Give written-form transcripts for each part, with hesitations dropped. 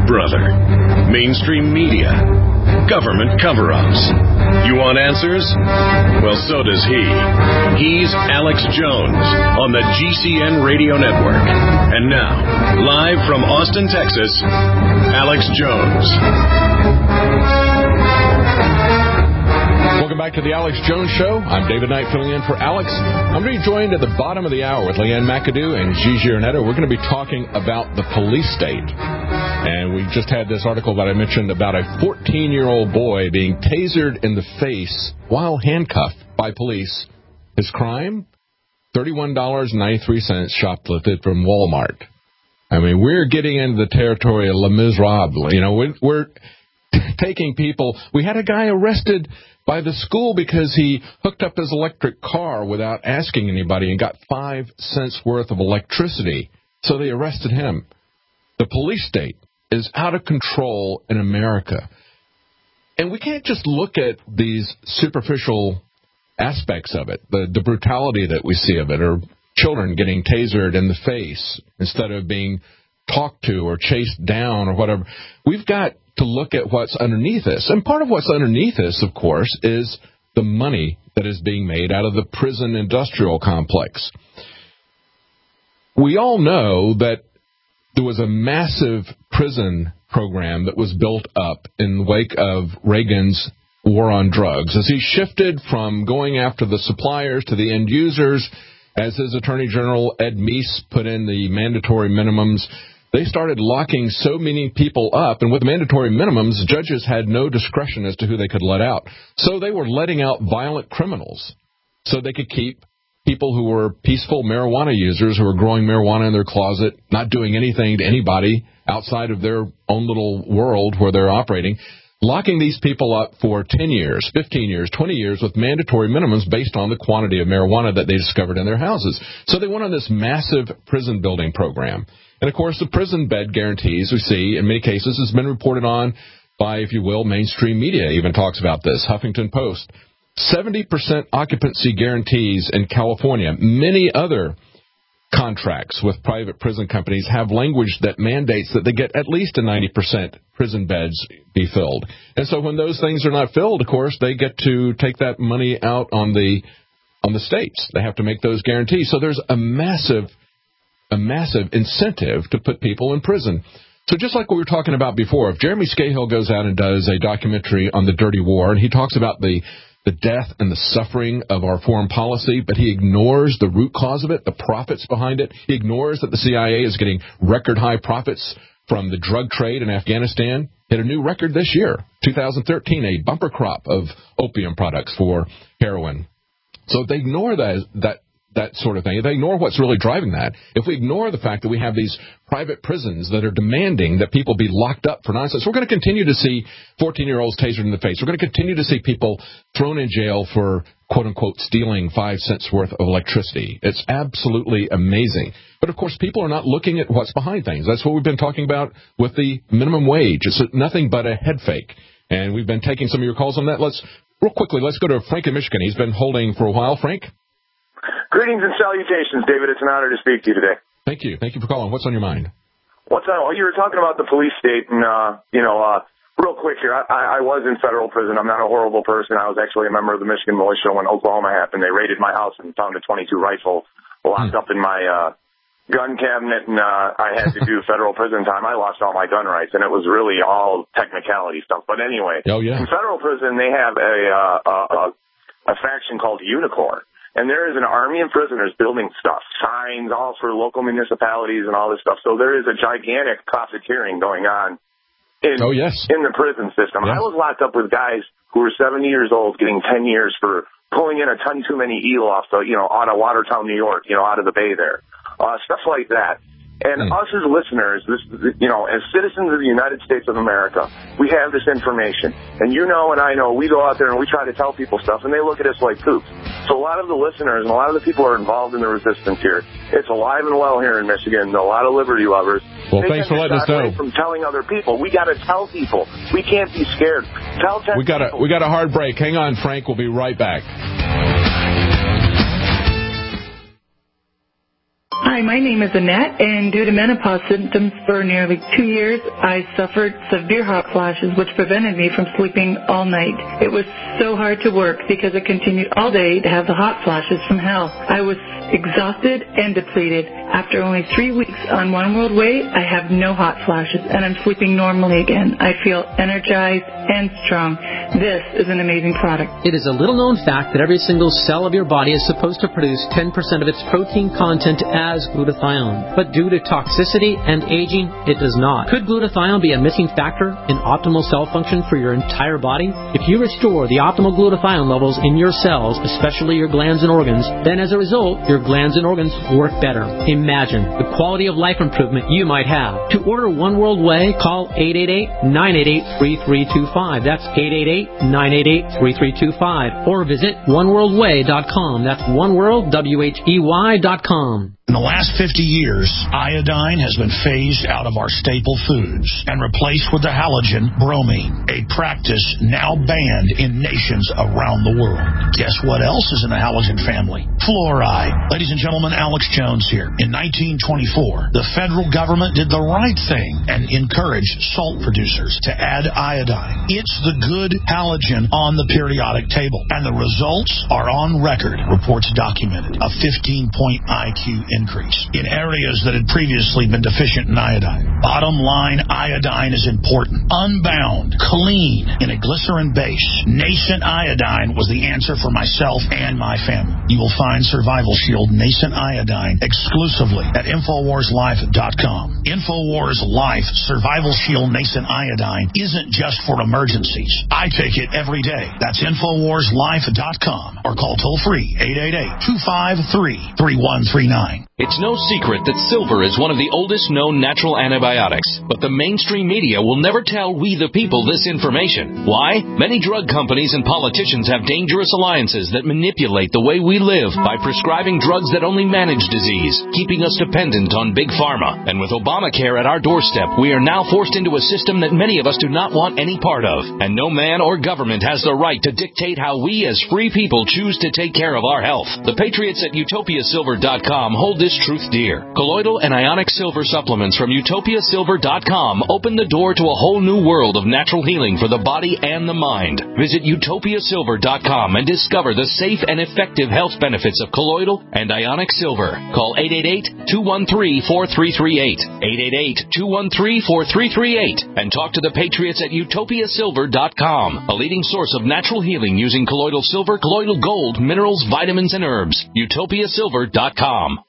brother. Mainstream media. Government cover-ups. You want answers? Well, so does he. He's Alex Jones on the GCN Radio Network. And now, live from Austin, Texas, Alex Jones. Welcome back to the Alex Jones Show. I'm David Knight filling in for Alex. I'm going to be joined at the bottom of the hour with Leanne McAdoo and Gigi Arnetta. We're going to be talking about the police state. And we just had this article that I mentioned about a 14-year-old boy being tasered in the face while handcuffed by police. His crime? $31.93 shoplifted from Walmart. I mean, we're getting into the territory of Les Miserables. You know, we're taking people. We had a guy arrested by the school because he hooked up his electric car without asking anybody and got 5 cents worth of electricity. So they arrested him. The police state is out of control in America. And we can't just look at these superficial aspects of it, the brutality that we see of it, or children getting tasered in the face instead of being talked to or chased down or whatever. We've got to look at what's underneath this. And part of what's underneath this, of course, is the money that is being made out of the prison industrial complex. We all know that there was a massive prison program that was built up in the wake of Reagan's war on drugs. As he shifted from going after the suppliers to the end users, as his Attorney General Ed Meese put in the mandatory minimums, they started locking so many people up, and with mandatory minimums, judges had no discretion as to who they could let out. So they were letting out violent criminals so they could keep people who were peaceful marijuana users who were growing marijuana in their closet, not doing anything to anybody outside of their own little world where they're operating, locking these people up for 10 years, 15 years, 20 years with mandatory minimums based on the quantity of marijuana that they discovered in their houses. So they went on this massive prison building program. And, of course, the prison bed guarantees we see in many cases has been reported on by, if you will, mainstream media even talks about this, Huffington Post. 70% occupancy guarantees in California. Many other contracts with private prison companies have language that mandates that they get at least a 90% prison beds be filled. And so when those things are not filled, of course, they get to take that money out on the states. They have to make those guarantees. So there's a massive incentive to put people in prison. So just like we were talking about before, if Jeremy Scahill goes out and does a documentary on the dirty war, and he talks about the death and the suffering of our foreign policy, but he ignores the root cause of it, the profits behind it. He ignores that the CIA is getting record-high profits from the drug trade in Afghanistan. Hit a new record this year, 2013, a bumper crop of opium products for heroin. So they ignore that sort of thing. They ignore what's really driving that. If we ignore the fact that we have these private prisons that are demanding that people be locked up for nonsense, we're going to continue to see 14-year-olds tasered in the face. We're going to continue to see people thrown in jail for, quote-unquote, stealing 5 cents worth of electricity. It's absolutely amazing. But, of course, people are not looking at what's behind things. That's what we've been talking about with the minimum wage. It's nothing but a head fake. And we've been taking some of your calls on that. Real quickly, let's go to Frank in Michigan. He's been holding for a while. Frank? Greetings and salutations, David. It's an honor to speak to you today. Thank you. Thank you for calling. What's on your mind? Well, you were talking about the police state, and, real quick here, I was in federal prison. I'm not a horrible person. I was actually a member of the Michigan militia when Oklahoma happened. They raided my house and found a .22 rifle locked up in my gun cabinet, and I had to do federal prison time. I lost all my gun rights, and it was really all technicality stuff. But anyway, in federal prison, they have a faction called Unicorn. And there is an army of prisoners building stuff, signs, all for local municipalities and all this stuff. So there is a gigantic profiteering going on in the prison system. I was locked up with guys who were 70 years old getting 10 years for pulling in a ton too many eel off the, out of Watertown, New York, out of the bay there. Stuff like that. And us as listeners, as citizens of the United States of America, we have this information. And and I know, we go out there and we try to tell people stuff, and they look at us like poops. So a lot of the listeners and a lot of the people who are involved in the resistance here, it's alive and well here in Michigan. A lot of liberty lovers. Well, thanks for letting us know. From telling other people, we got to tell people. We can't be scared. Tell 10 people. We got a hard break. Hang on, Frank. We'll be right back. Hi, Hi, my name is Annette, and due to menopause symptoms for nearly 2 years, I suffered severe hot flashes, which prevented me from sleeping all night. It was so hard to work because I continued all day to have the hot flashes from hell. I was exhausted and depleted. After only 3 weeks on One World Way, I have no hot flashes, and I'm sleeping normally again. I feel energized and strong. This is an amazing product. It is a little-known fact that every single cell of your body is supposed to produce 10% of its protein content as glutathione. But due to toxicity and aging, it does not. Could glutathione be a missing factor in optimal cell function for your entire body? If you restore the optimal glutathione levels in your cells, especially your glands and organs, then as a result, your glands and organs work better. Imagine the quality of life improvement you might have. To order One World Way, call 888-988-3325. That's 888-988-3325. Or visit oneworldway.com. That's oneworldwhey.com. In the last 50 years, iodine has been phased out of our staple foods and replaced with the halogen bromine, a practice now banned in nations around the world. Guess what else is in the halogen family? Fluoride. Ladies and gentlemen, Alex Jones here. In 1924, the federal government did the right thing and encouraged salt producers to add iodine. It's the good halogen on the periodic table, and the results are on record. Reports documented a 15-point IQ increase in areas that had previously been deficient in iodine. Bottom line, iodine is important. Unbound, clean, in a glycerin base, nascent iodine was the answer for myself and my family. You will find Survival Shield Nascent Iodine exclusively at InfoWarsLife.com. InfoWars Life Survival Shield Nascent Iodine isn't just for emergencies. I take it every day. That's InfoWarsLife.com or call toll-free 888-253-3139. It's no secret that silver is one of the oldest known natural antibiotics, but the mainstream media will never tell we the people this information. Why? Many drug companies and politicians have dangerous alliances that manipulate the way we live by prescribing drugs that only manage disease, keeping us dependent on big pharma. And with Obamacare at our doorstep, we are now forced into a system that many of us do not want any part of. And no man or government has the right to dictate how we as free people choose to take care of our health. The patriots at utopiasilver.com hold this truth dear. Colloidal and ionic silver supplements from utopiasilver.com open the door to a whole new world of natural healing for the body and the mind. Visit utopiasilver.com and discover the safe and effective health benefits of colloidal and ionic silver. Call 888-213-4338. 888-213-4338 and talk to the patriots at utopiasilver.com, a leading source of natural healing using colloidal silver, colloidal gold, minerals, vitamins, and herbs. utopiasilver.com.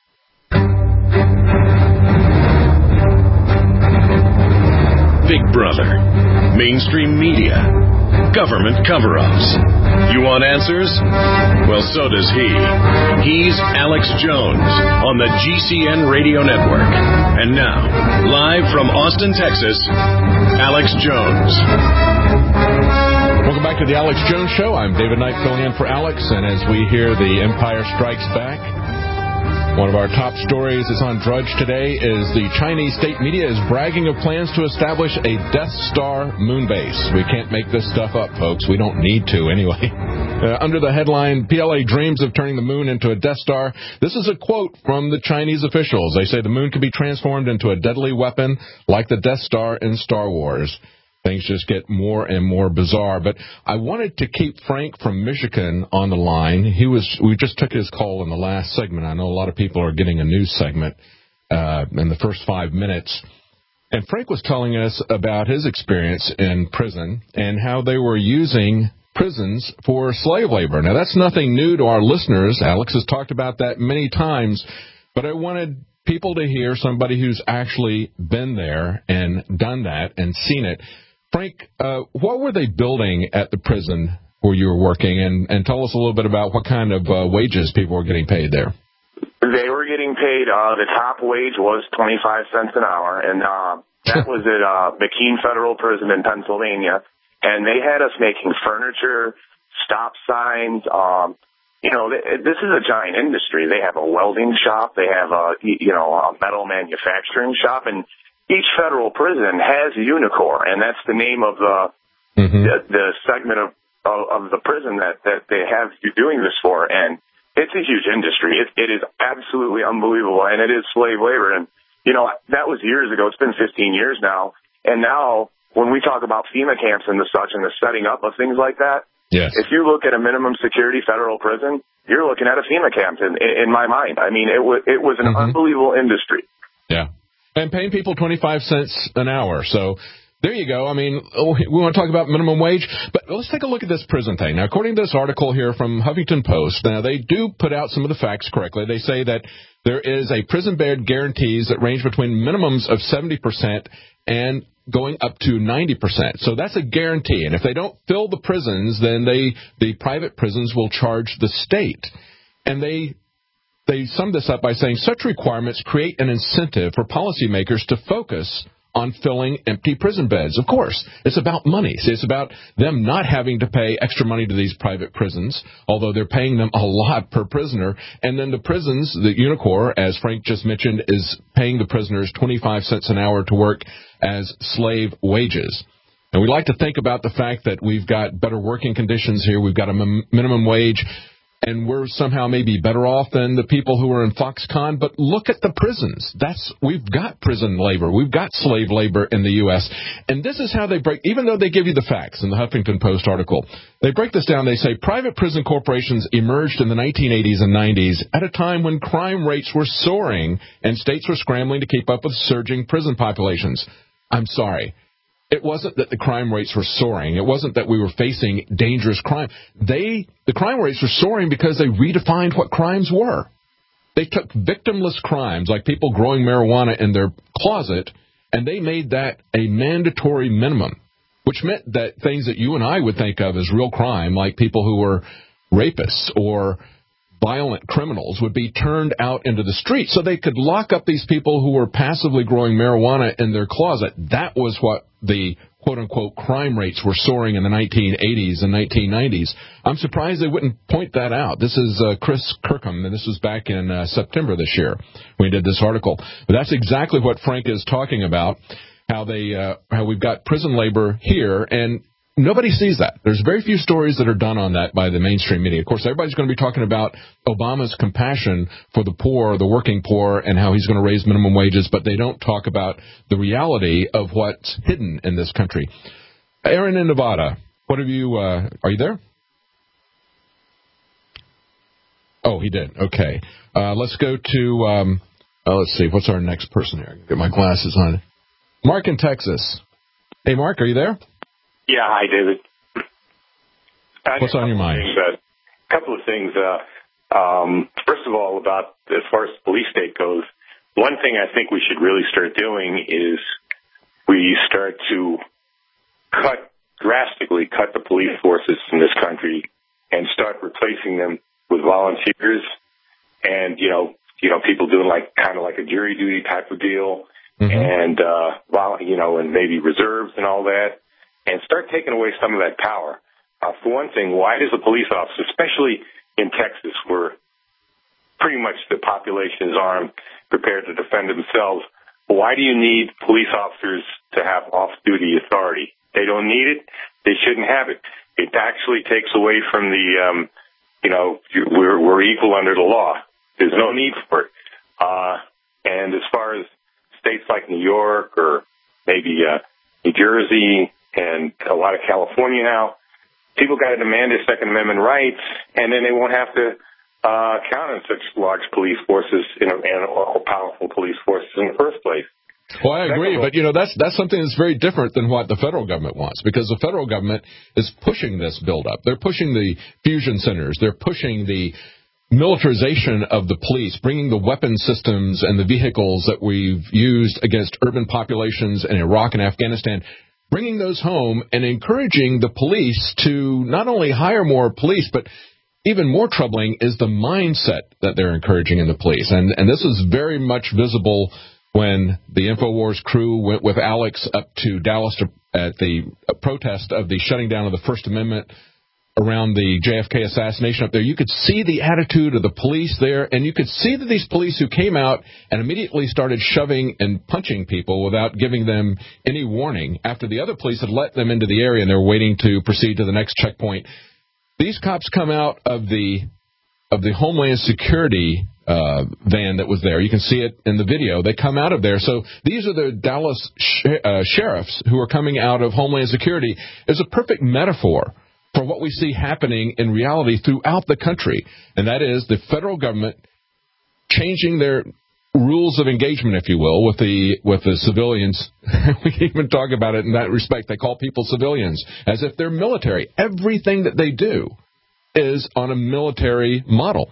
Big Brother, mainstream media, government cover-ups. You want answers? Well, so does he. He's Alex Jones on the GCN Radio Network. And now, live from Austin, Texas, Alex Jones. Welcome back to the Alex Jones Show. I'm David Knight filling in for Alex, and as we hear The Empire Strikes Back, one of our top stories is on Drudge today is the Chinese state media is bragging of plans to establish a Death Star moon base. We can't make this stuff up, folks. We don't need to anyway. Under the headline, PLA dreams of turning the moon into a Death Star. This is a quote from the Chinese officials. They say the moon could be transformed into a deadly weapon like the Death Star in Star Wars. Things just get more and more bizarre. But I wanted to keep Frank from Michigan on the line. We just took his call in the last segment. I know a lot of people are getting a news segment in the first 5 minutes. And Frank was telling us about his experience in prison and how they were using prisons for slave labor. Now, that's nothing new to our listeners. Alex has talked about that many times. But I wanted people to hear somebody who's actually been there and done that and seen it. Frank, what were they building at the prison where you were working? And tell us a little bit about what kind of wages people were getting paid there. They were getting paid, the top wage was 25 cents an hour, and that was at McKean Federal Prison in Pennsylvania. And they had us making furniture, stop signs. This is a giant industry. They have a welding shop. They have a metal manufacturing shop, and each federal prison has Unicor, and that's the name of the segment of the prison that they have you doing this for. And it's a huge industry. It is absolutely unbelievable, and it is slave labor. And, you know, that was years ago. It's been 15 years now. And now when we talk about FEMA camps and the such and the setting up of things like that, yes, if you look at a minimum security federal prison, you're looking at a FEMA camp in my mind. I mean, it was an unbelievable industry. Yeah. And paying people 25 cents an hour. So there you go. I mean, we want to talk about minimum wage, but let's take a look at this prison thing. Now, according to this article here from Huffington Post, now they do put out some of the facts correctly. They say that there is a prison bed guarantees that range between minimums of 70% and going up to 90%. So that's a guarantee. And if they don't fill the prisons, then the private prisons will charge the state. And they sum this up by saying such requirements create an incentive for policymakers to focus on filling empty prison beds. Of course, it's about money. See, it's about them not having to pay extra money to these private prisons, although they're paying them a lot per prisoner. And then the prisons, the Unicor, as Frank just mentioned, is paying the prisoners 25 cents an hour to work as slave wages. And we like to think about the fact that we've got better working conditions here. We've got a minimum wage, and we're somehow maybe better off than the people who are in Foxconn. But look at the prisons. We've got prison labor. We've got slave labor in the U.S. And this is how they break, even though they give you the facts in the Huffington Post article, they break this down. They say private prison corporations emerged in the 1980s and 90s at a time when crime rates were soaring and states were scrambling to keep up with surging prison populations. I'm sorry. It wasn't that the crime rates were soaring. It wasn't that we were facing dangerous crime. The crime rates were soaring because they redefined what crimes were. They took victimless crimes, like people growing marijuana in their closet, and they made that a mandatory minimum, which meant that things that you and I would think of as real crime, like people who were rapists or violent criminals, would be turned out into the street so they could lock up these people who were passively growing marijuana in their closet. That was what the quote-unquote crime rates were soaring in the 1980s and 1990s. I'm surprised they wouldn't point that out. This is Chris Kirkham, and this was back in September this year when he did this article. But that's exactly what Frank is talking about, how we've got prison labor here, and nobody sees that. There's very few stories that are done on that by the mainstream media. Of course, everybody's going to be talking about Obama's compassion for the poor, the working poor, and how he's going to raise minimum wages, but they don't talk about the reality of what's hidden in this country. Aaron in Nevada, what have you, are you there? Oh, he did. Okay. Let's go to, let's see, what's our next person here? Get my glasses on. Mark in Texas. Hey, Mark, are you there? Yeah, hi, David. What's on your mind? A couple of things. First of all, about as far as the police state goes, one thing I think we should really start doing is we start to drastically cut the police forces in this country and start replacing them with volunteers and, you know, people doing kind of like a jury duty type of deal and, and maybe reserves and all that. And start taking away some of that power. For one thing, why does a police officer, especially in Texas, where pretty much the population is armed, prepared to defend themselves, why do you need police officers to have off-duty authority? They don't need it. They shouldn't have it. It actually takes away from the, we're equal under the law. There's no need for it. And as far as states like New York or maybe New Jersey, and a lot of California now, people got to demand their Second Amendment rights, and then they won't have to count on such large police forces or powerful police forces in the first place. Well, I agree, but that's something that's very different than what the federal government wants, because the federal government is pushing this buildup. They're pushing the fusion centers. They're pushing the militarization of the police, bringing the weapon systems and the vehicles that we've used against urban populations in Iraq and Afghanistan, bringing those home and encouraging the police to not only hire more police, but even more troubling is the mindset that they're encouraging in the police. And this is very much visible when the InfoWars crew went with Alex up to Dallas at the protest of the shutting down of the First Amendment around the JFK assassination up there. You could see the attitude of the police there, and you could see that these police who came out and immediately started shoving and punching people without giving them any warning after the other police had let them into the area and they were waiting to proceed to the next checkpoint. These cops come out of the of the Homeland Security van that was there. You can see it in the video. They come out of there. So these are the Dallas sheriffs who are coming out of Homeland Security. It's a perfect metaphor for what we see happening in reality throughout the country, and that is the federal government changing their rules of engagement, if you will, with the civilians. We even talk about it in that respect. They call people civilians as if they're military. Everything that they do is on a military model.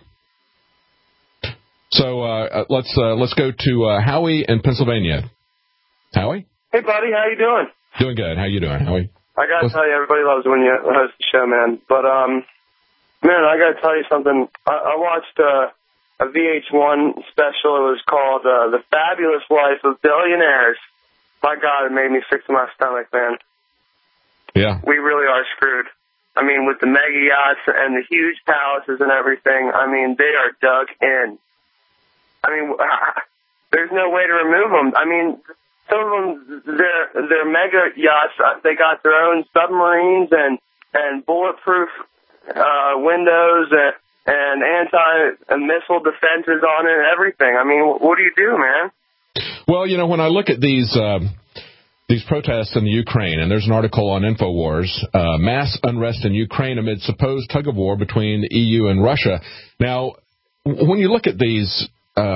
So let's go to Howie in Pennsylvania. Howie? Hey, buddy, how you doing? Doing good. How you doing, Howie? I gotta tell you, everybody loves when you host the show, man. But man, I gotta tell you something. I watched a VH1 special. It was called The Fabulous Life of Billionaires. My God, it made me sick to my stomach, man. Yeah. We really are screwed. I mean, with the mega yachts and the huge palaces and everything, I mean, they are dug in. I mean, there's no way to remove them. I mean, some of them, they're mega yachts. They got their own submarines and bulletproof windows and anti-missile defenses on it and everything. I mean, what do you do, man? Well, you know, when I look at these protests in the Ukraine, and there's an article on InfoWars, mass unrest in Ukraine amid supposed tug-of-war between the EU and Russia. Now, when you look at these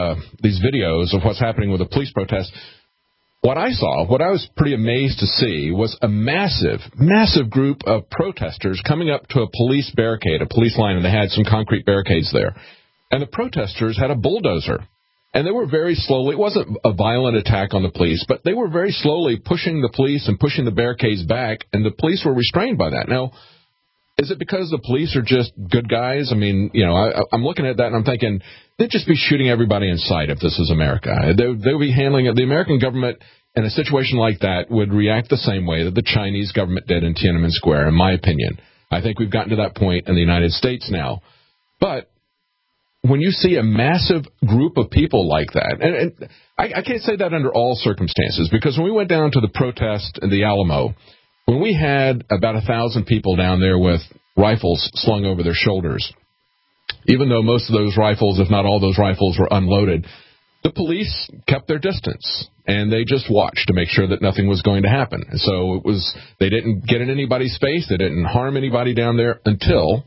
videos of what's happening with the police protests, what I was pretty amazed to see was a massive group of protesters coming up to a police barricade, a police line, and they had some concrete barricades there. And the protesters had a bulldozer. And they were very slowly, it wasn't a violent attack on the police, but they were very slowly pushing the police and pushing the barricades back, and the police were restrained by that. Now, is it because the police are just good guys? I mean, you know, I'm looking at that and I'm thinking, they'd just be shooting everybody in sight if this was America. They'll be handling it. The American government in a situation like that would react the same way that the Chinese government did in Tiananmen Square, in my opinion. I think we've gotten to that point in the United States now. But when you see a massive group of people like that, and I can't say that under all circumstances, because when we went down to the protest in the Alamo, when we had about 1,000 people down there with rifles slung over their shoulders, even though most of those rifles, if not all those rifles, were unloaded, the police kept their distance, and they just watched to make sure that nothing was going to happen. And so they didn't get in anybody's face, they didn't harm anybody down there until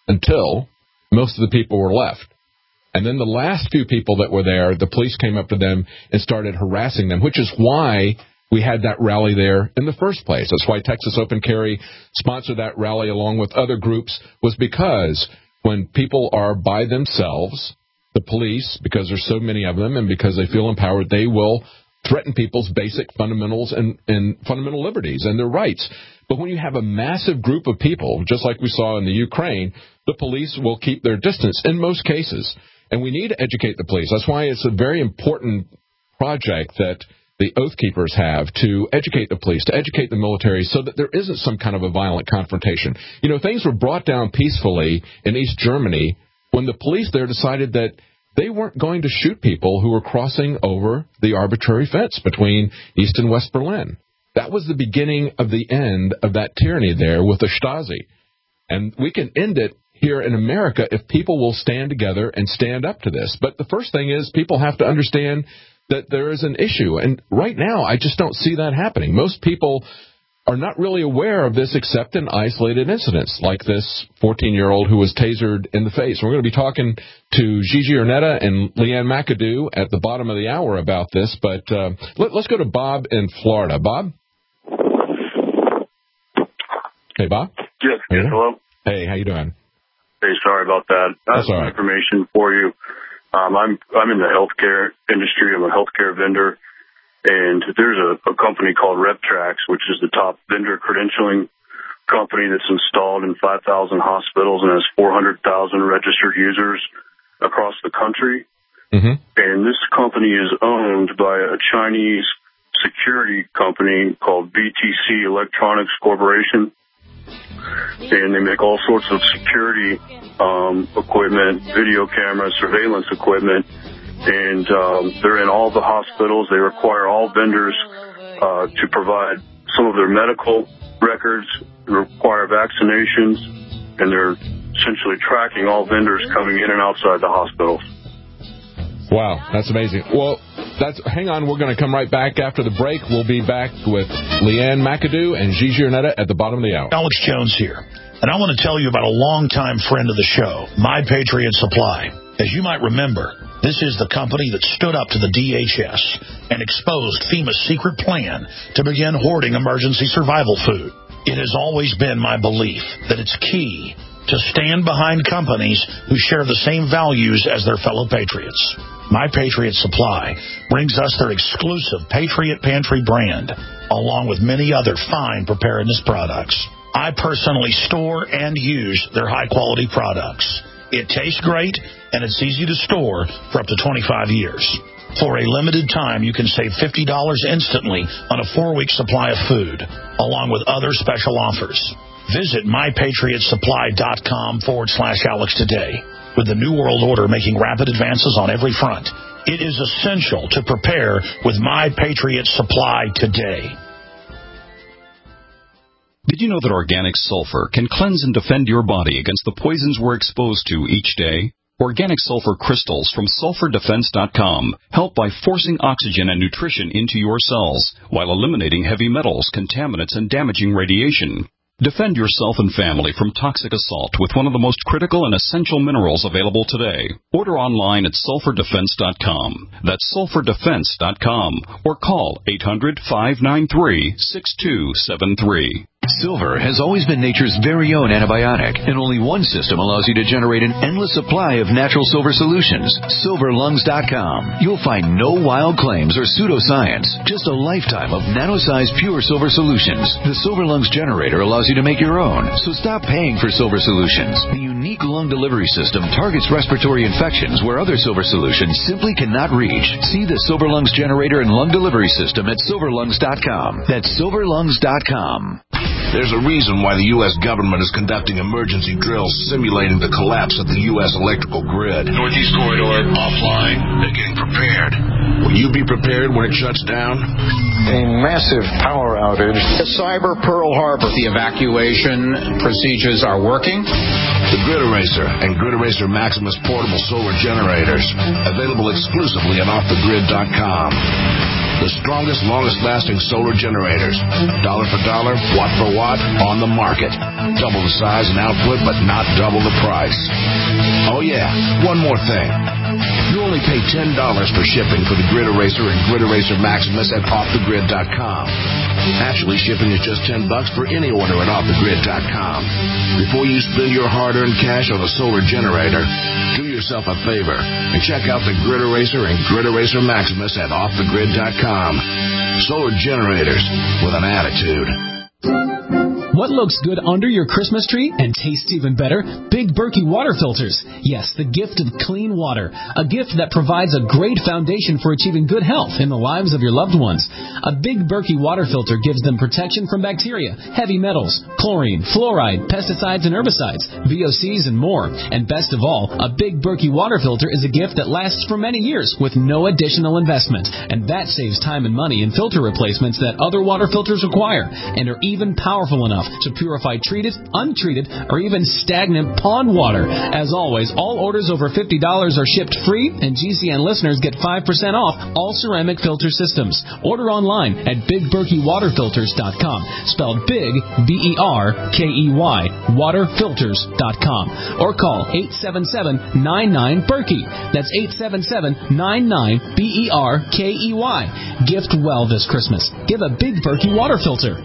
most of the people were left. And then the last few people that were there, the police came up to them and started harassing them, which is why we had that rally there in the first place. That's why Texas Open Carry sponsored that rally along with other groups, was because when people are by themselves, the police, because there's so many of them and because they feel empowered, they will threaten people's basic fundamentals and fundamental liberties and their rights. But when you have a massive group of people, just like we saw in the Ukraine, the police will keep their distance in most cases. And we need to educate the police. That's why it's a very important project that the Oath Keepers have to educate the police, to educate the military, so that there isn't some kind of a violent confrontation. You know, things were brought down peacefully in East Germany when the police there decided that they weren't going to shoot people who were crossing over the arbitrary fence between East and West Berlin. That was the beginning of the end of that tyranny there with the Stasi. And we can end it here in America if people will stand together and stand up to this. But the first thing is people have to understand that there is an issue. And right now, I just don't see that happening. Most people are not really aware of this except in isolated incidents, like this 14-year-old who was tasered in the face. We're going to be talking to Gigi Ernetta and Leanne McAdoo at the bottom of the hour about this. But let's go to Bob in Florida. Bob? Hey, Bob? Yes, hello. Hey, how you doing? Hey, sorry about that. I have some information for you. I'm in the healthcare industry. I'm a healthcare vendor, and there's a company called RepTrax, which is the top vendor credentialing company that's installed in 5,000 hospitals and has 400,000 registered users across the country. Mm-hmm. And this company is owned by a Chinese security company called BTC Electronics Corporation. And they make all sorts of security equipment, video cameras, surveillance equipment, and they're in all the hospitals. They require all vendors to provide some of their medical records, they require vaccinations, and their essentially tracking all vendors coming in and outside the hospitals. Wow, that's amazing. Well, hang on. We're going to come right back after the break. We'll be back with Leanne McAdoo and Gigi Arnetta at the bottom of the hour. Alex Jones here, and I want to tell you about a longtime friend of the show, My Patriot Supply. As you might remember, this is the company that stood up to the DHS and exposed FEMA's secret plan to begin hoarding emergency survival food. It has always been my belief that it's key to stand behind companies who share the same values as their fellow patriots. My Patriot Supply brings us their exclusive Patriot Pantry brand, along with many other fine preparedness products. I personally store and use their high-quality products. It tastes great, and it's easy to store for up to 25 years. For a limited time, you can save $50 instantly on a 4-week supply of food, along with other special offers. Visit mypatriotsupply.com/Alex today. With the New World Order making rapid advances on every front, it is essential to prepare with My Patriot Supply today. Did you know that organic sulfur can cleanse and defend your body against the poisons we're exposed to each day? Organic sulfur crystals from SulfurDefense.com help by forcing oxygen and nutrition into your cells while eliminating heavy metals, contaminants, and damaging radiation. Defend yourself and family from toxic assault with one of the most critical and essential minerals available today. Order online at SulfurDefense.com. That's SulfurDefense.com. Or call 800-593-6273. Silver has always been nature's very own antibiotic, and only one system allows you to generate an endless supply of natural silver solutions. SilverLungs.com. You'll find no wild claims or pseudoscience, just a lifetime of nano-sized pure silver solutions. The Silver Lungs generator allows you to make your own, so stop paying for silver solutions. The unique lung delivery system targets respiratory infections where other silver solutions simply cannot reach. See the Silver Lungs generator and lung delivery system at SilverLungs.com. That's SilverLungs.com. There's a reason why the U.S. government is conducting emergency drills simulating the collapse of the U.S. electrical grid. Northeast Corridor, offline. They're getting prepared. Will you be prepared when it shuts down? A massive power outage. The cyber Pearl Harbor. The evacuation procedures are working. The Grid Eraser and Grid Eraser Maximus portable solar generators. Available exclusively on OffTheGrid.com. The strongest, longest-lasting solar generators. Dollar for dollar, watt for watt, on the market. Double the size and output, but not double the price. Oh, yeah, one more thing. You only pay $10 for shipping for the Grid Eraser and Grid Eraser Maximus at OffTheGrid.com. Actually, shipping is just $10 for any order at OffTheGrid.com. Before you spend your hard-earned cash on a solar generator, do yourself a favor and check out the Grid Eraser and Grid Eraser Maximus at OffTheGrid.com. Solar generators with an attitude. What looks good under your Christmas tree and tastes even better? Big Berkey water filters. Yes, the gift of clean water. A gift that provides a great foundation for achieving good health in the lives of your loved ones. A Big Berkey water filter gives them protection from bacteria, heavy metals, chlorine, fluoride, pesticides and herbicides, VOCs and more. And best of all, a Big Berkey water filter is a gift that lasts for many years with no additional investment. And that saves time and money in filter replacements that other water filters require and are even powerful enough to purify treated, untreated, or even stagnant pond water. As always, all orders over $50 are shipped free, and GCN listeners get 5% off all ceramic filter systems. Order online at BigBerkeyWaterFilters.com, spelled Big, B-E-R-K-E-Y, waterfilters.com, or call 877-99-BERKEY. That's 877-99-BERKEY. Gift well this Christmas. Give a Big Berkey water filter.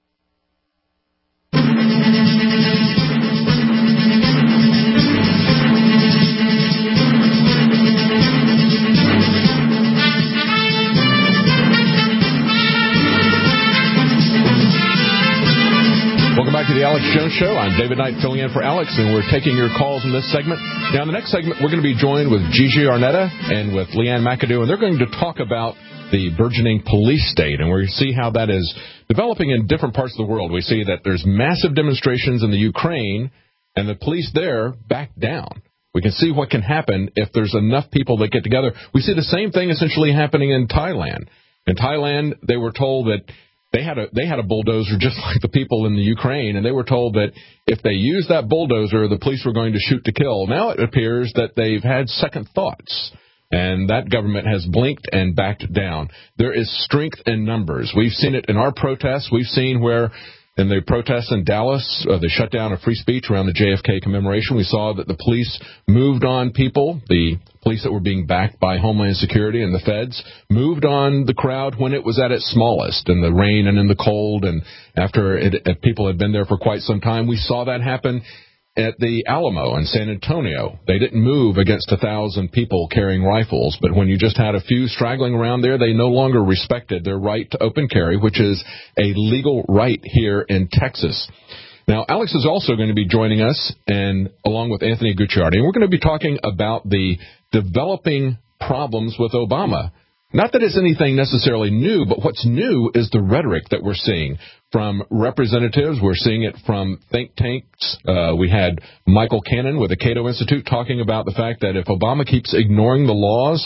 Welcome back to the Alex Jones Show. I'm David Knight filling in for Alex, and we're taking your calls in this segment. Now, in the next segment, we're going to be joined with Gigi Arnetta and with Leanne McAdoo, and they're going to talk about the burgeoning police state, and we see how that is developing in different parts of the world. We see that there's massive demonstrations in the Ukraine, and the police there back down. We can see what can happen if there's enough people that get together. We see the same thing essentially happening in Thailand. In Thailand, they were told that They had a bulldozer just like the people in the Ukraine, and they were told that if they used that bulldozer, the police were going to shoot to kill. Now it appears that they've had second thoughts, and that government has blinked and backed down. There is strength in numbers. We've seen it in our protests. We've seen where in the protests in Dallas, the shutdown of free speech around the JFK commemoration, we saw that the police moved on people. The police that were being backed by Homeland Security and the feds moved on the crowd when it was at its smallest, in the rain and in the cold, and after people had been there for quite some time. We saw that happen at the Alamo in San Antonio. They didn't move against 1,000 people carrying rifles, but when you just had a few straggling around there, they no longer respected their right to open carry, which is a legal right here in Texas. Now, Alex is also going to be joining us, and along with Anthony Gucciardi, and we're going to be talking about the developing problems with Obama. Not that it's anything necessarily new, but what's new is the rhetoric that we're seeing from representatives. We're seeing it from think tanks. We had Michael Cannon with the Cato Institute talking about the fact that if Obama keeps ignoring the laws,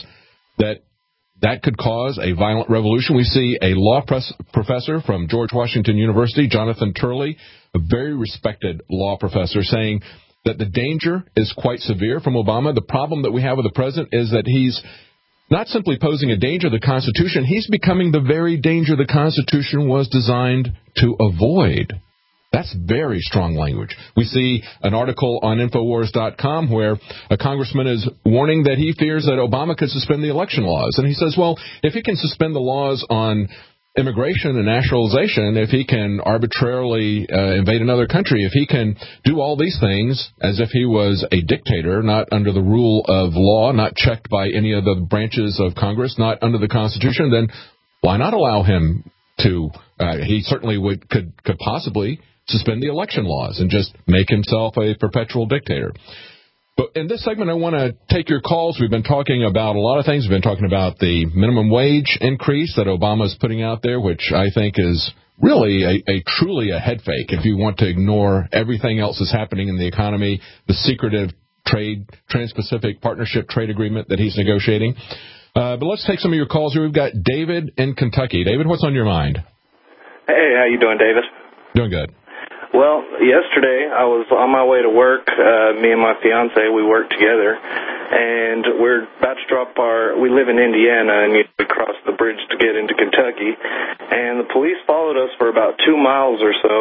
that could cause a violent revolution. We see a law professor from George Washington University, Jonathan Turley, a very respected law professor, saying that the danger is quite severe from Obama. The problem that we have with the president is that he's not simply posing a danger to the Constitution, he's becoming the very danger the Constitution was designed to avoid. That's very strong language. We see an article on Infowars.com where a congressman is warning that he fears that Obama could suspend the election laws. And he says, well, if he can suspend the laws on immigration and naturalization, if he can arbitrarily invade another country, if he can do all these things as if he was a dictator, not under the rule of law, not checked by any of the branches of Congress, not under the Constitution, then why not allow him to, he certainly could possibly suspend the election laws and just make himself a perpetual dictator. But in this segment, I want to take your calls. We've been talking about a lot of things. We've been talking about the minimum wage increase that Obama is putting out there, which I think is really truly a head fake if you want to ignore everything else that's happening in the economy, the secretive Trans-Pacific Partnership trade agreement that he's negotiating. But let's take some of your calls here. We've got David in Kentucky. David, what's on your mind? Hey, how you doing, David? Doing good. Well, yesterday I was on my way to work. Me and my fiance, we work together, and we're about to drop we live in Indiana, and we cross the bridge to get into Kentucky, and the police followed us for about 2 miles or so.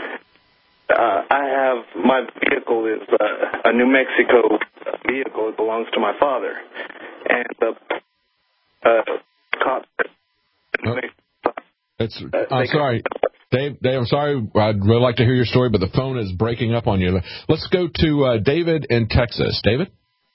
My vehicle is a New Mexico vehicle. It belongs to my father, and the cops. I'm sorry. Dave, I'm sorry. I'd really like to hear your story, but the phone is breaking up on you. Let's go to David in Texas. David?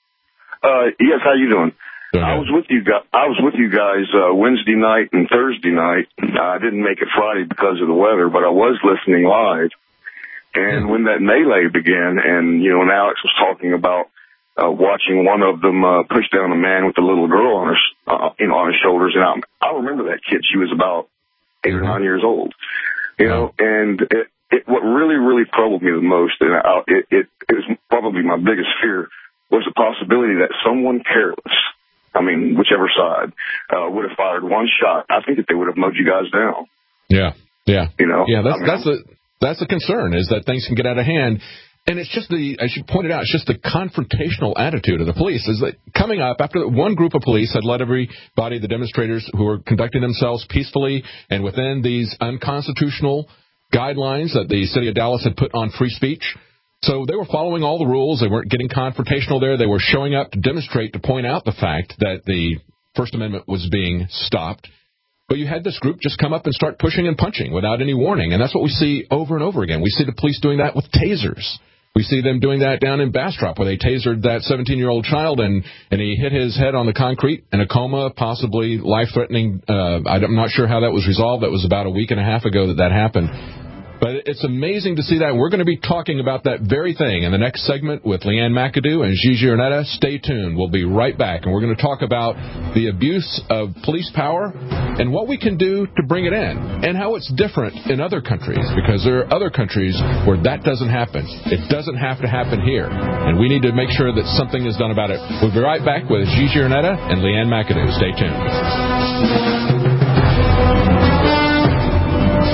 Yes, how you doing? I was with you guys Wednesday night and Thursday night. I didn't make it Friday because of the weather, but I was listening live. And when that melee began, and when Alex was talking about watching one of them push down a man with a little girl on his shoulders, and I remember that kid. She was about 8 or 9 years old. And what really, really troubled me the most, and it was probably my biggest fear, was the possibility that someone careless, whichever side, would have fired one shot. I think that they would have mowed you guys down. Yeah. That's the concern, is that things can get out of hand. And it's just I should point it out, it's just the confrontational attitude of the police. Is that coming up after one group of police had let everybody, the demonstrators who were conducting themselves peacefully and within these unconstitutional guidelines that the city of Dallas had put on free speech. So they were following all the rules. They weren't getting confrontational there. They were showing up to demonstrate, to point out the fact that the First Amendment was being stopped. But you had this group just come up and start pushing and punching without any warning. And that's what we see over and over again. We see the police doing that with tasers. We see them doing that down in Bastrop, where they tasered that 17-year-old child, and he hit his head on the concrete in a coma, possibly life-threatening. I'm not sure how that was resolved. That was about a week and a half ago that happened. But it's amazing to see that. We're going to be talking about that very thing in the next segment with Leanne McAdoo and Gigi Ernetta. Stay tuned. We'll be right back, and we're going to talk about the abuse of police power and what we can do to bring it in, and how it's different in other countries, because there are other countries where that doesn't happen. It doesn't have to happen here, and we need to make sure that something is done about it. We'll be right back with Gigi Ernetta and Leanne McAdoo. Stay tuned.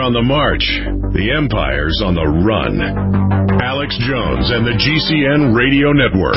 on the march. The empire's on the run. Alex Jones and the GCN Radio Network.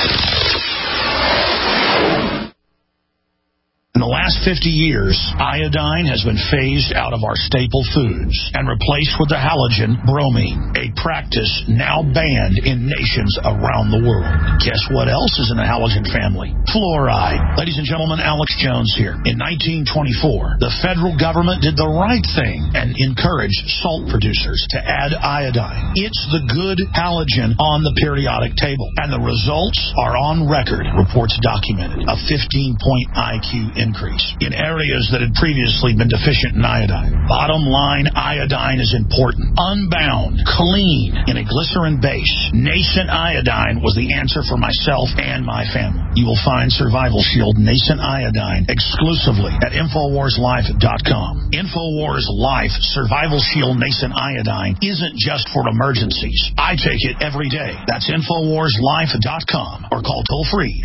In the last 50 years, iodine has been phased out of our staple foods and replaced with the halogen bromine, a practice now banned in nations around the world. Guess what else is in the halogen family? Fluoride. Ladies and gentlemen, Alex Jones here. In 1924, the federal government did the right thing and encouraged salt producers to add iodine. It's the good halogen on the periodic table, and the results are on record. Reports documented a 15-point IQ increase in areas that had previously been deficient in iodine. Bottom line, iodine is important. Unbound, clean, in a glycerin base, nascent iodine was the answer for myself and my family. You will find Survival Shield Nascent Iodine exclusively at InfoWarsLife.com. InfoWars Life Survival Shield Nascent Iodine isn't just for emergencies. I take it every day. That's InfoWarsLife.com or call toll-free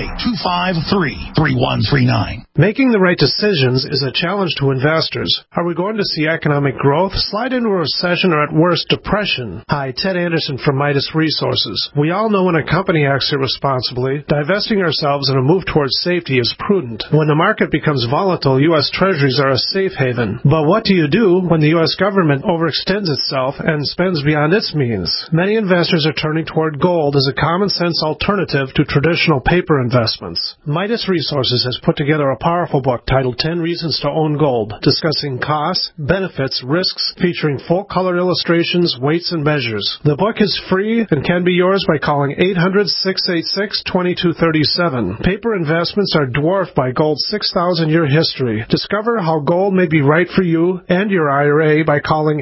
888-253-3139. Making the right decisions is a challenge to investors. Are we going to see economic growth, slide into a recession, or at worst, depression? Hi, Ted Anderson from Midas Resources. We all know when a company acts irresponsibly, divesting ourselves in a move towards safety is prudent. When the market becomes volatile, U.S. Treasuries are a safe haven. But what do you do when the U.S. government overextends itself and spends beyond its means? Many investors are turning toward gold as a common-sense alternative to traditional paper investments. Midas Resources has put together a powerful book titled 10 Reasons to Own Gold, discussing costs, benefits, risks, featuring full-color illustrations, weights, and measures. The book is free and can be yours by calling 800-686-2237. Paper investments are dwarfed by gold's 6,000-year history. Discover how gold may be right for you and your IRA by calling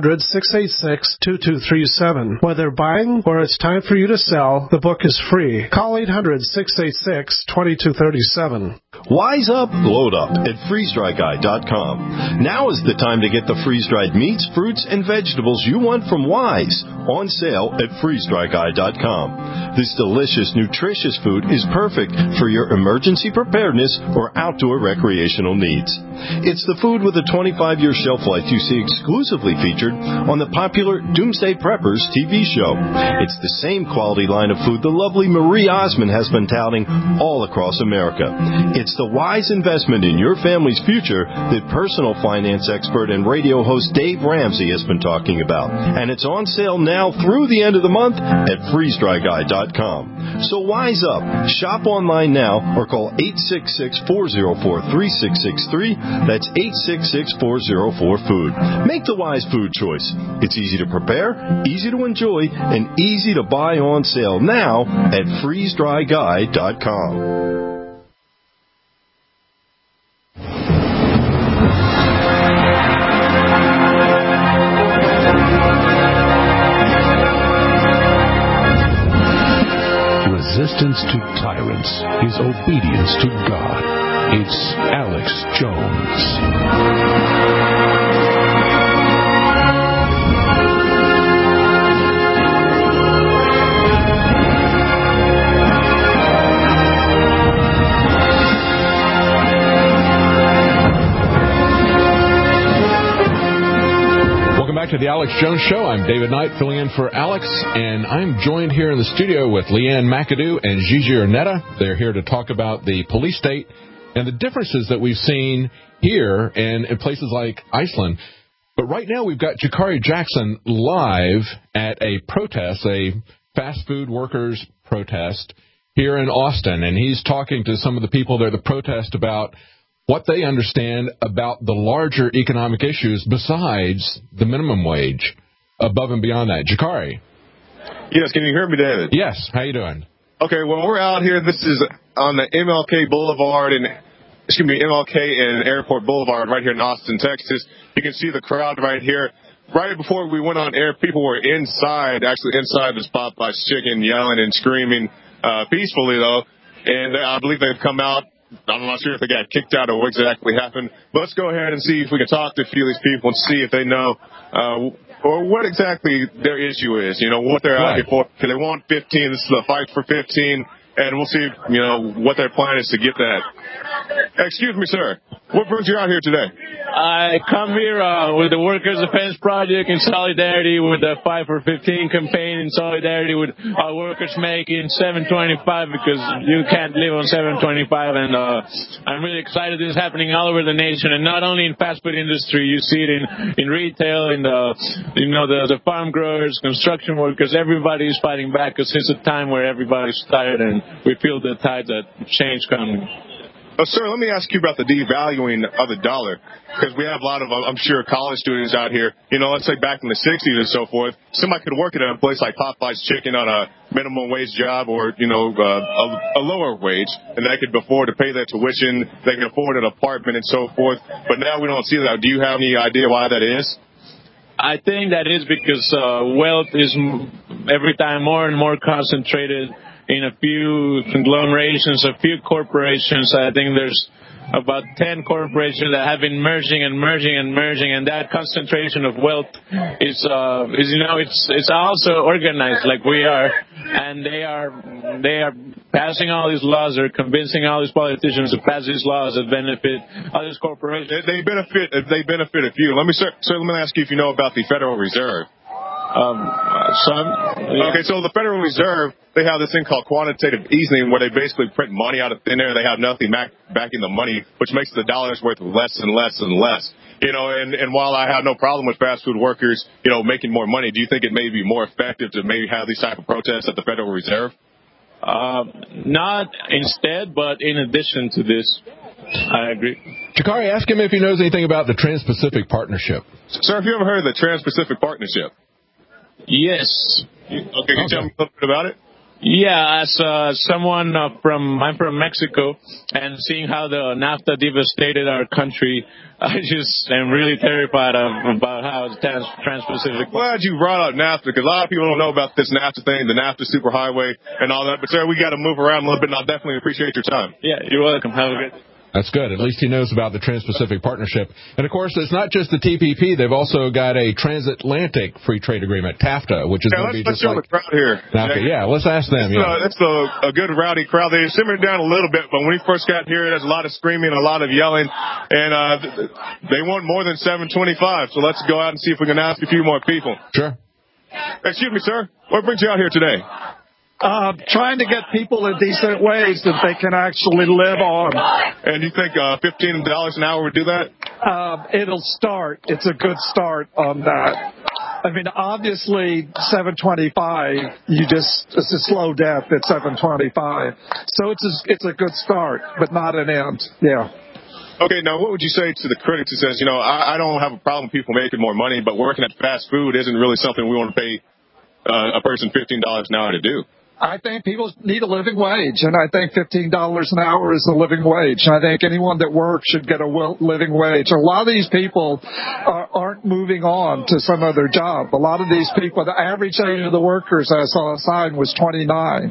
800-686-2237. Whether buying or it's time for you to sell, the book is free. Call 800-686-2237. Wise up, load up at freezedryguy.com. Now is the time to get the freeze-dried meats, fruits, and vegetables you want from Wise on sale at freezedryguy.com. This delicious, nutritious food is perfect for your emergency preparedness or outdoor recreational needs. It's the food with a 25-year shelf life you see exclusively featured on the popular Doomsday Preppers TV show. It's the same quality line of food the lovely Marie Osmond has been touting all across America. It's the wise investment in your family's future that personal finance expert and radio host Dave Ramsey has been talking about. And it's on sale now through the end of the month at freezedryguy.com. So wise up. Shop online now or call 866-404-3663. That's 866-404-FOOD. Make the wise food choice. It's easy to prepare, easy to enjoy, and easy to buy on sale now at freezedryguy.com. Resistance to tyrants is obedience to God. It's Alex Jones. Back to the Alex Jones Show. I'm David Knight, filling in for Alex, and I'm joined here in the studio with Leanne McAdoo and Gigi Ernetta. They're here to talk about the police state and the differences that we've seen here and in places like Iceland. But right now we've got Jakari Jackson live at a protest, a fast food workers protest here in Austin, and he's talking to some of the people there at the protest about what they understand about the larger economic issues besides the minimum wage, above and beyond that. Jakari. Yes, can you hear me, David? Yes. How you doing? Okay, well, we're out here. This is on the MLK and Airport Boulevard right here in Austin, Texas. You can see the crowd right here. Right before we went on air, people were inside the spot by chicken, yelling and screaming peacefully, though. And I believe they've come out. I'm not sure if they got kicked out or what exactly happened. But let's go ahead and see if we can talk to a few of these people and see if they know or what exactly their issue is, what they're out here for. Because they want 15. This is a fight for 15. And we'll see, what their plan is to get that. Excuse me, sir. What brings you out here today? I come here with the Workers' Defense Project in solidarity with the 5 for 15 campaign, in solidarity with our workers making $7.25 because you can't live on $7.25. And I'm really excited this is happening all over the nation, and not only in fast food industry. You see it in retail, in the farm growers, construction workers. Everybody is fighting back because it's a time where everybody's tired, and we feel the tide that change coming. Sir, let me ask you about the devaluing of the dollar, because we have a lot of, I'm sure, college students out here. Let's say back in the 60s and so forth, somebody could work at a place like Popeye's Chicken on a minimum wage job or, a lower wage, and they could afford to pay their tuition, they could afford an apartment and so forth. But now we don't see that. Do you have any idea why that is? I think that is because wealth is every time more and more concentrated in a few conglomerations, a few corporations. I think there's about 10 corporations that have been merging, and that concentration of wealth is it's also organized like we are, and they are passing all these laws. They're convincing all these politicians to pass these laws that benefit all these corporations. They benefit a few. Let me ask you if you know about the Federal Reserve. Okay, so the Federal Reserve, they have this thing called quantitative easing, where they basically print money out of thin air. They have nothing backing the money, which makes the dollars worth less and less and less. And while I have no problem with fast food workers, making more money, do you think it may be more effective to maybe have these type of protests at the Federal Reserve? Not instead, but in addition to this. I agree. Chikari, ask him if he knows anything about the Trans-Pacific Partnership. Sir, have you ever heard of the Trans-Pacific Partnership? Yes. Okay, can you tell me a little bit about it? Yeah, as someone I'm from Mexico, and seeing how the NAFTA devastated our country, I just am really terrified about how it's Trans-Pacific. I'm glad you brought up NAFTA, because a lot of people don't know about this NAFTA thing, the NAFTA superhighway and all that. But sir, we got to move around a little bit, and I'll definitely appreciate your time. Yeah, you're welcome. Have a good day. That's good. At least he knows about the Trans-Pacific Partnership. And, of course, it's not just the TPP. They've also got a Transatlantic Free Trade Agreement, TAFTA, which is going to be just like... Let's show the crowd here. NAFTA. Yeah, let's ask them. It's a good rowdy crowd. They simmered down a little bit, but when we first got here, there's a lot of screaming, a lot of yelling, and they want more than $7.25. So let's go out and see if we can ask a few more people. Sure. Excuse me, sir. What brings you out here today? Trying to get people a decent wage that they can actually live on. And you think $15 an hour would do that? It'll start. It's a good start on that. I mean, obviously, $7.25. It's a slow death at $7.25. So it's a good start, but not an end. Yeah. Okay, now what would you say to the critics who says, I don't have a problem with people making more money, but working at fast food isn't really something we want to pay a person $15 an hour to do? I think people need a living wage, and I think $15 an hour is a living wage. I think anyone that works should get a living wage. A lot of these people aren't moving on to some other job. A lot of these people, the average age of the workers I saw a sign was 29.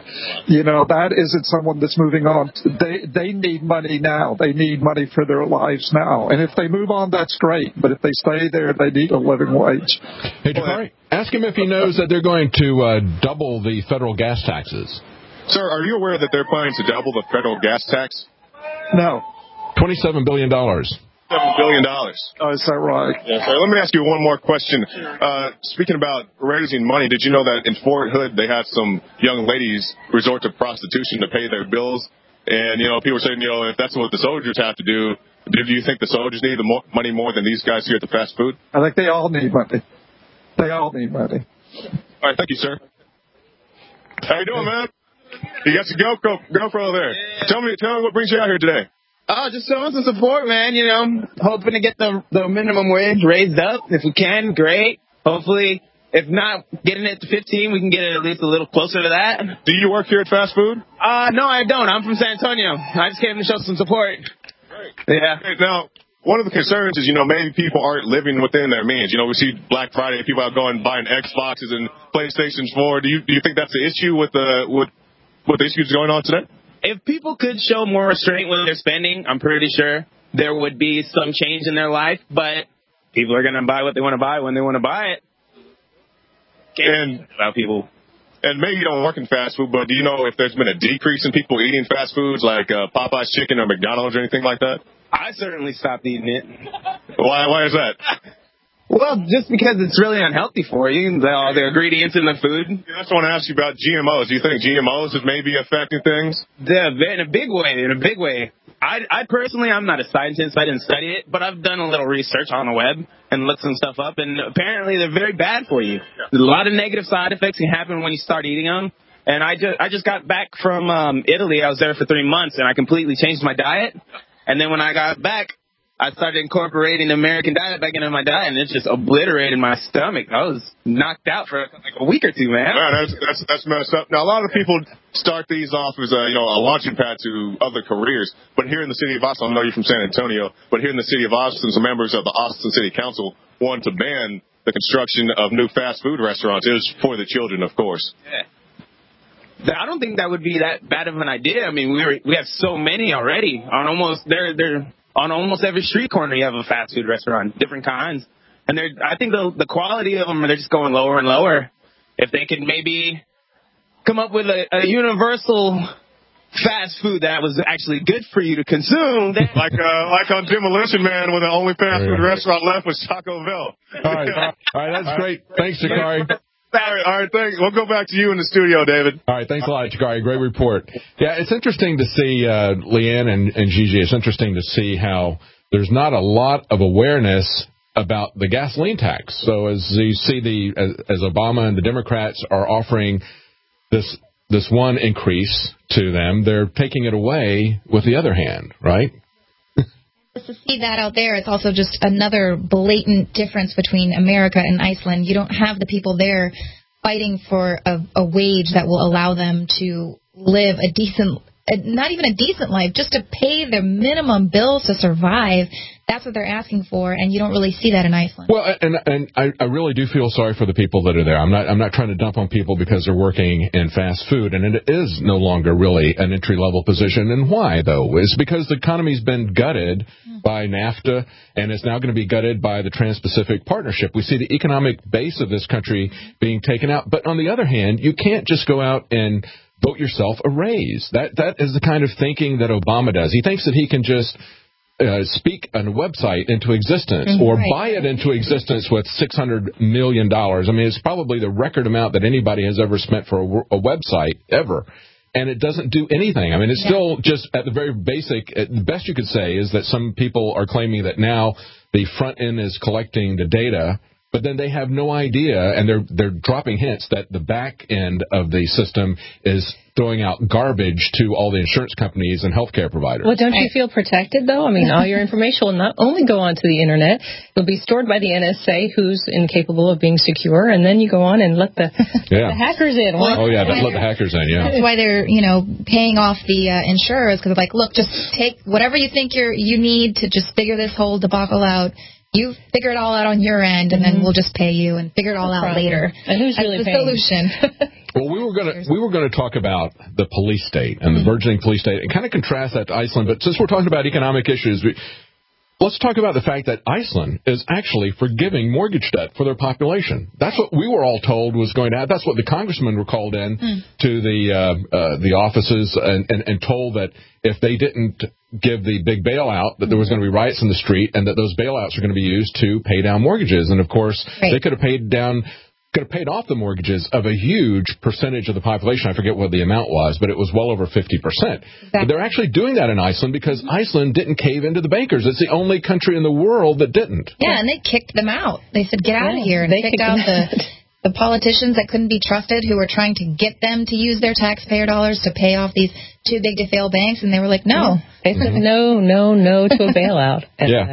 That isn't someone that's moving on. They need money now. They need money for their lives now. And if they move on, that's great. But if they stay there, they need a living wage. Hey, Jafari, ask him if he knows that they're going to double the federal gas taxes. Sir, are you aware that they're planning to double the federal gas tax? No. $27 billion. $7 billion. Oh, is that right? Yeah, sir. Let me ask you one more question. Speaking about raising money, did you know that in Fort Hood they have some young ladies resort to prostitution to pay their bills? And, people are saying, if that's what the soldiers have to do, do you think the soldiers need the money more than these guys here at the fast food? I think they all need money. They all need money. All right, thank you, sir. How you doing, man? You got your GoPro there. Yeah. Tell me what brings you out here today. Just showing some support, man. Hoping to get the minimum wage raised up. If we can, great. Hopefully, if not getting it to 15, we can get it at least a little closer to that. Do you work here at fast food? No, I don't. I'm from San Antonio. I just came to show some support. Great. Yeah. Okay, now, one of the concerns is, maybe people aren't living within their means. We see Black Friday, people out going buying Xboxes and PlayStation 4. Do you think that's the issue with the issues going on today? If people could show more restraint with their spending, I'm pretty sure there would be some change in their life. But people are going to buy what they want to buy when they want to buy it. And about people. And maybe you don't work in fast food, but do you know if there's been a decrease in people eating fast foods like Popeye's Chicken or McDonald's or anything like that? I certainly stopped eating it. Why is that? Well, just because it's really unhealthy for you, all the ingredients in the food. Yeah, that's what I want to ask you about GMOs. Do you think GMOs is maybe affecting things? In a big way. I personally, I'm not a scientist. I didn't study it, but I've done a little research on the web and looked some stuff up, and apparently they're very bad for you. A lot of negative side effects can happen when you start eating them. And I just got back from Italy. I was there for 3 months, and I completely changed my diet. And then when I got back, I started incorporating the American diet back into my diet, and it just obliterated my stomach. I was knocked out for like a week or two, man. Yeah, that's messed up. Now, a lot of people start these off as a launching pad to other careers. But here in the city of Austin, I know you're from San Antonio, but here in the city of Austin, some members of the Austin City Council wanted to ban the construction of new fast food restaurants. It was for the children, of course. Yeah. I don't think that would be that bad of an idea. I mean, we have so many already. On almost every street corner, you have a fast food restaurant, different kinds. And I think the quality of them, they're just going lower and lower. If they could maybe come up with a universal fast food that was actually good for you to consume. like on Demolition Man, when the only fast food restaurant left was Taco Bell. All right, that's great. Thanks, Jakari. All right, thanks. We'll go back to you in the studio, David. All right, thanks a lot, Jakari. Great report. Yeah, it's interesting to see, Leanne and Gigi, it's interesting to see how there's not a lot of awareness about the gasoline tax. So as you see, as Obama and the Democrats are offering this one increase to them, they're taking it away with the other hand, right? To see that out there, it's also just another blatant difference between America and Iceland. You don't have the people there fighting for a wage that will allow them to live a decent, not even a decent life, just to pay their minimum bills to survive. That's what they're asking for, and you don't really see that in Iceland. Well, and I really do feel sorry for the people that are there. I'm not trying to dump on people because they're working in fast food, and it is no longer really an entry-level position. And why, though? It's because the economy's been gutted by NAFTA, and it's now going to be gutted by the Trans-Pacific Partnership. We see the economic base of this country being taken out. But on the other hand, you can't just go out and vote yourself a raise. That is the kind of thinking that Obama does. He thinks that he can just speak a website into existence or buy it into existence with $600 million. I mean, it's probably the record amount that anybody has ever spent for a website ever. And it doesn't do anything. I mean, it's still just at the very basic, the best you could say is that some people are claiming that now the front end is collecting the data, but then they have no idea, and they're dropping hints that the back end of the system is throwing out garbage to all the insurance companies and healthcare providers. Well, don't you feel protected, though? I mean, all your information will not only go onto the Internet, it'll be stored by the NSA, who's incapable of being secure, and then you go on and let the hackers in. Let the hackers in, That's why they're, paying off the insurers, because they're like, look, just take whatever you think you need to just figure this whole debacle out. You figure it all out on your end, and then we'll just pay you and figure it all out later. And who's That's really the paying? solution. Well, we were going to talk about the police state and the burgeoning police state and kind of contrast that to Iceland. But since we're talking about economic issues, let's talk about the fact that Iceland is actually forgiving mortgage debt for their population. That's what we were all told was going to happen. That's what the congressmen were called in to the offices and told that if they didn't give the big bailout, that there was going to be riots in the street and that those bailouts are going to be used to pay down mortgages. And, of course, they could have paid off the mortgages of a huge percentage of the population. I forget what the amount was, but it was well over 50%. Exactly. But they're actually doing that in Iceland because Iceland didn't cave into the bankers. It's the only country in the world that didn't. Yeah, and they kicked them out. They said, get out of here. And they kicked out the politicians that couldn't be trusted who were trying to get them to use their taxpayer dollars to pay off these too big to fail banks. And they were like, no. They said no to a bailout.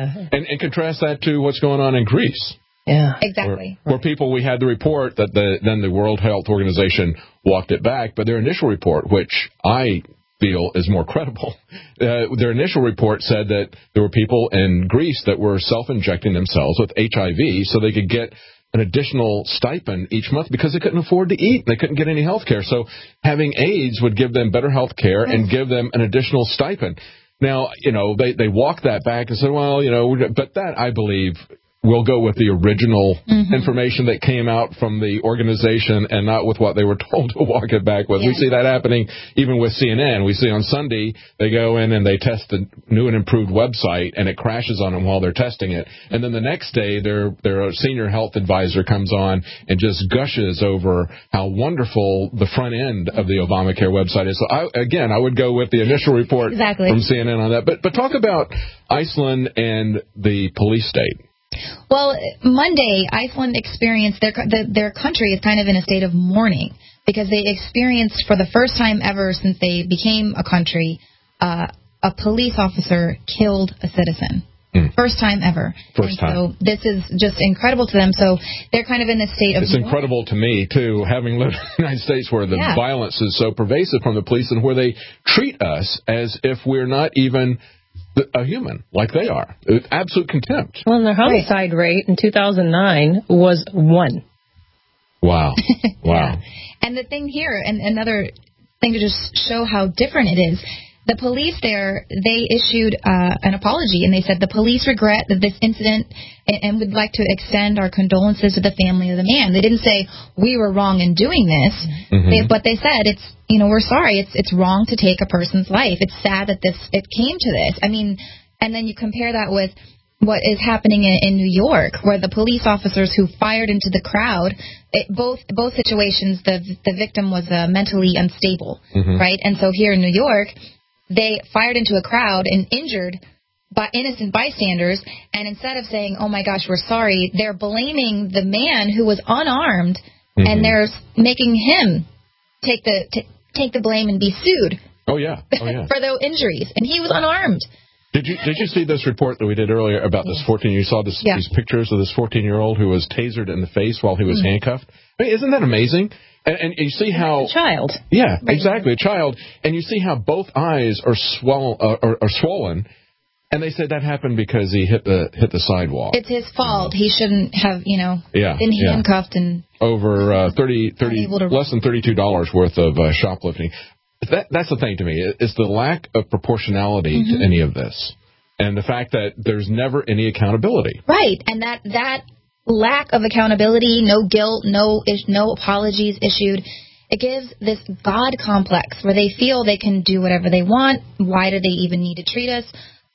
And contrast that to what's going on in Greece. Yeah, exactly. Where people, we had the report that then the World Health Organization walked it back, but their initial report, which I feel is more credible, their initial report said that there were people in Greece that were self-injecting themselves with HIV so they could get an additional stipend each month because they couldn't afford to eat. They couldn't get any health care. So having AIDS would give them better health care and give them an additional stipend. Now, they walked that back and said, well, but that, I believe, we'll go with the original information that came out from the organization and not with what they were told to walk it back with. Yeah. We see that happening even with CNN. We see on Sunday they go in and they test the new and improved website, and it crashes on them while they're testing it. And then the next day, their senior health advisor comes on and just gushes over how wonderful the front end of the Obamacare website is. So, I would go with the initial report from CNN on that. But talk about Iceland and the police state. Well, Monday, Iceland experienced their country is kind of in a state of mourning because they experienced for the first time ever since they became a country, a police officer killed a citizen. First time ever. So this is just incredible to them. So they're kind of in this state of It's incredible to me, too, having lived in the United States where the violence is so pervasive from the police and where they treat us as if we're not even a human, like they are. Absolute contempt. Well, their homicide rate in 2009 was 1. Wow. Wow. And the thing here, and another thing to just show how different it is, the police there, they issued an apology, and they said the police regret that this incident and would like to extend our condolences to the family of the man. They didn't say we were wrong in doing this, but they said we're sorry. It's wrong to take a person's life. It's sad that it came to this. I mean, and then you compare that with what is happening in New York, where the police officers who fired into the crowd, both situations, the victim was mentally unstable, right? And so here in New York, they fired into a crowd and injured by innocent bystanders, and instead of saying, oh, my gosh, we're sorry, they're blaming the man who was unarmed, and they're making him take the blame and be sued. Oh, yeah. For those injuries, and he was unarmed. Did you see this report that we did earlier about this 14? You saw these pictures of this 14-year-old who was tasered in the face while he was handcuffed? I mean, isn't that amazing? And you see how a child. Yeah, exactly, a child. And you see how both eyes are swollen. And they said that happened because he hit the sidewalk. It's his fault. He shouldn't have, been handcuffed and over less than $32 worth of shoplifting. That's the thing to me. It's the lack of proportionality to any of this, and the fact that there's never any accountability. Right, and that lack of accountability, no guilt, no apologies issued. It gives this God complex where they feel they can do whatever they want. Why do they even need to treat us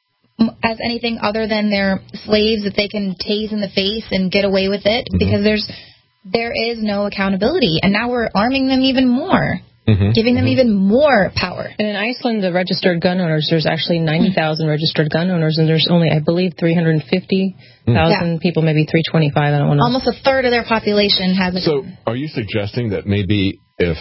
as anything other than they're slaves that they can tase in the face and get away with it? Because there is no accountability, and now we're arming them even more. Giving them even more power. And in Iceland, the registered gun owners, there's actually 90,000 registered gun owners, and there's only, I believe, 350,000 people, maybe 325. I don't know. Almost a third of their population has it. So, are you suggesting that maybe if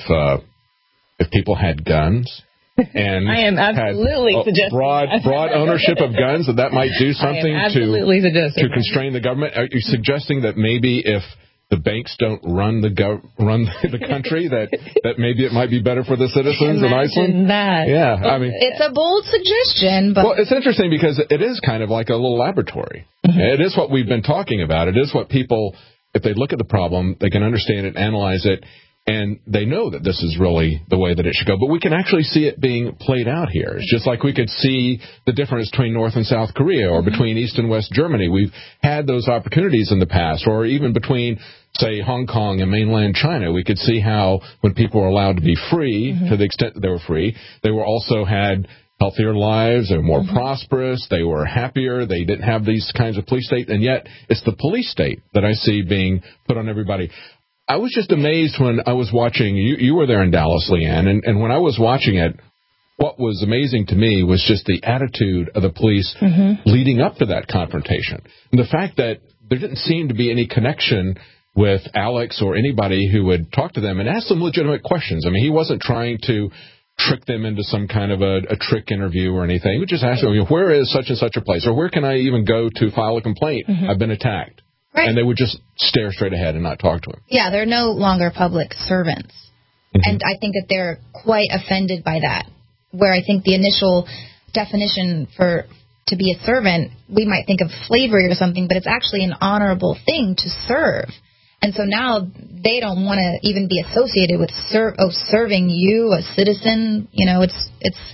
people had guns and I am absolutely suggesting broad ownership of guns, that might do something to constrain the government? Are you suggesting that maybe if the banks don't run the country, that maybe it might be better for the citizens in Iceland? That. Yeah, I mean, it's a bold suggestion, but it's interesting because it is kind of like a little laboratory. It is what we've been talking about. It is what people, if they look at the problem, they can understand it, analyze it, and they know that this is really the way that it should go. But we can actually see it being played out here. It's just like we could see the difference between North and South Korea or between East and West Germany. We've had those opportunities in the past, or even between, say, Hong Kong and mainland China. We could see how when people were allowed to be free, to the extent that they were free, they were also had healthier lives, they were more prosperous, they were happier, they didn't have these kinds of police state, and yet it's the police state that I see being put on everybody. I was just amazed when I was watching, you were there in Dallas, Leanne, and when I was watching it, what was amazing to me was just the attitude of the police leading up to that confrontation. And the fact that there didn't seem to be any connection with Alex or anybody who would talk to them and ask them legitimate questions. I mean, he wasn't trying to trick them into some kind of a trick interview or anything. He would just ask them, where is such and such a place? Or where can I even go to file a complaint? I've been attacked. Right. And they would just stare straight ahead and not talk to him. Yeah, they're no longer public servants. And I think that they're quite offended by that, where I think the initial definition to be a servant, we might think of slavery or something, but it's actually an honorable thing to serve. And so now they don't want to even be associated with serving you, a citizen. It's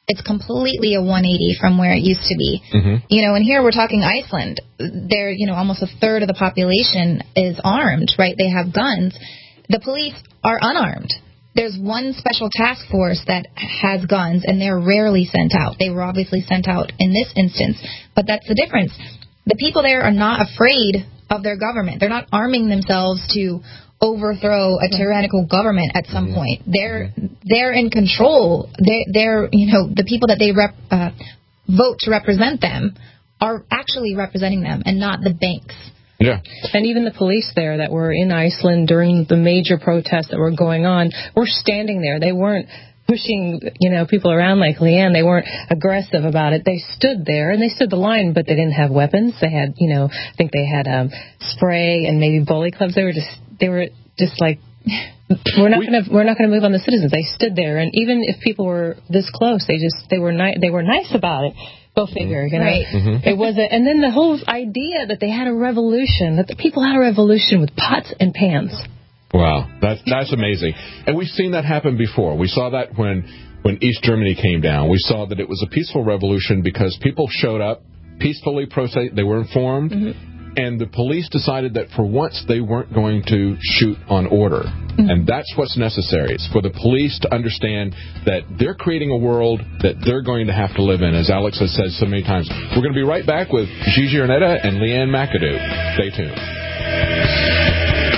It's completely a 180 from where it used to be. You know, and here we're talking Iceland. They're, you know, almost a third of the population is armed, right? They have guns. The police are unarmed. There's one special task force that has guns, and they're rarely sent out. They were obviously sent out in this instance, but that's the difference. The people there are not afraid of their government. They're not arming themselves to overthrow a tyrannical government at some point. They're in control. They're you know, the people that they vote to represent them are actually representing them and not the banks. Yeah. And even the police there that were in Iceland during the major protests that were going on were standing there. They weren't pushing, you know, people around like Leanne. They weren't aggressive about it. They stood there and they stood the line, but they didn't have weapons. They had, you know, I think they had spray and maybe bully clubs. They were just like, we're not going to move on the citizens. They stood there, and even if people were this close, they were nice about it. Go figure, you know. Right. It was and then the whole idea that they had a revolution, that the people had a revolution with pots and pans. Wow, that's amazing. And we've seen that happen before. We saw that when East Germany came down. We saw that it was a peaceful revolution because people showed up peacefully, they were informed, and the police decided that for once they weren't going to shoot on order. And that's what's necessary. It's for the police to understand that they're creating a world that they're going to have to live in, as Alex has said so many times. We're going to be right back with Gigi Arnetta and Leanne McAdoo. Stay tuned.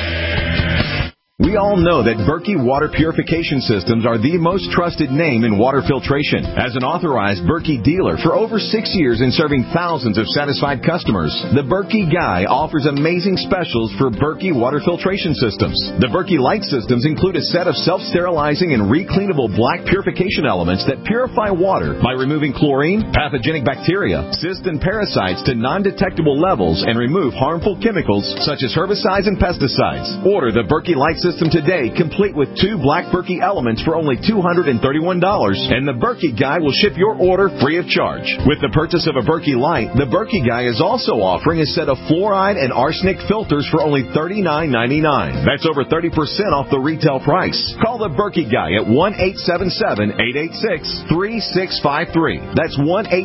We all know that Berkey Water Purification Systems are the most trusted name in water filtration. As an authorized Berkey dealer for over 6 years and serving thousands of satisfied customers, the Berkey Guy offers amazing specials for Berkey Water Filtration Systems. The Berkey Light Systems include a set of self-sterilizing and recleanable black purification elements that purify water by removing chlorine, pathogenic bacteria, cysts, and parasites to non-detectable levels and remove harmful chemicals such as herbicides and pesticides. Order the Berkey Light System today, complete with 2 black Berkey elements for only $231, and the Berkey Guy will ship your order free of charge. With the purchase of a Berkey Light, the Berkey Guy is also offering a set of fluoride and arsenic filters for only $39.99. That's over 30% off the retail price. Call the Berkey Guy at 1-877-886-3653. That's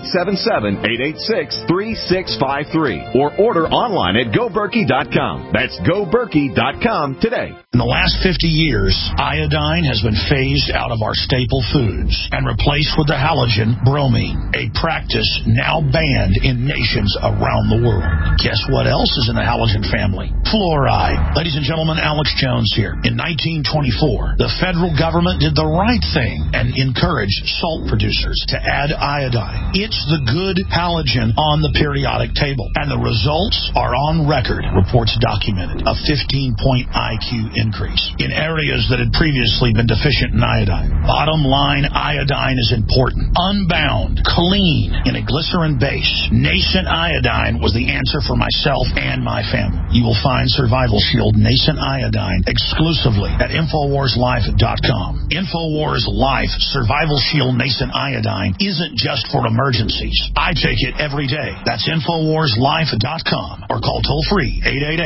1-877-886-3653. Or order online at GoBerkey.com. That's GoBerkey.com today. In the last 50 years, iodine has been phased out of our staple foods and replaced with the halogen bromine, a practice now banned in nations around the world. Guess what else is in the halogen family? Fluoride. Ladies and gentlemen, Alex Jones here. In 1924, the federal government did the right thing and encouraged salt producers to add iodine. It's the good halogen on the periodic table, and the results are on record. Reports documented a 15-point IQ increase in areas that had previously been deficient in iodine. Bottom line, iodine is important. Unbound, clean, in a glycerin base. Nascent iodine was the answer for myself and my family. You will find Survival Shield Nascent Iodine exclusively at InfoWarsLife.com. InfoWars Life Survival Shield Nascent Iodine isn't just for emergencies. I take it every day. That's InfoWarsLife.com or call toll-free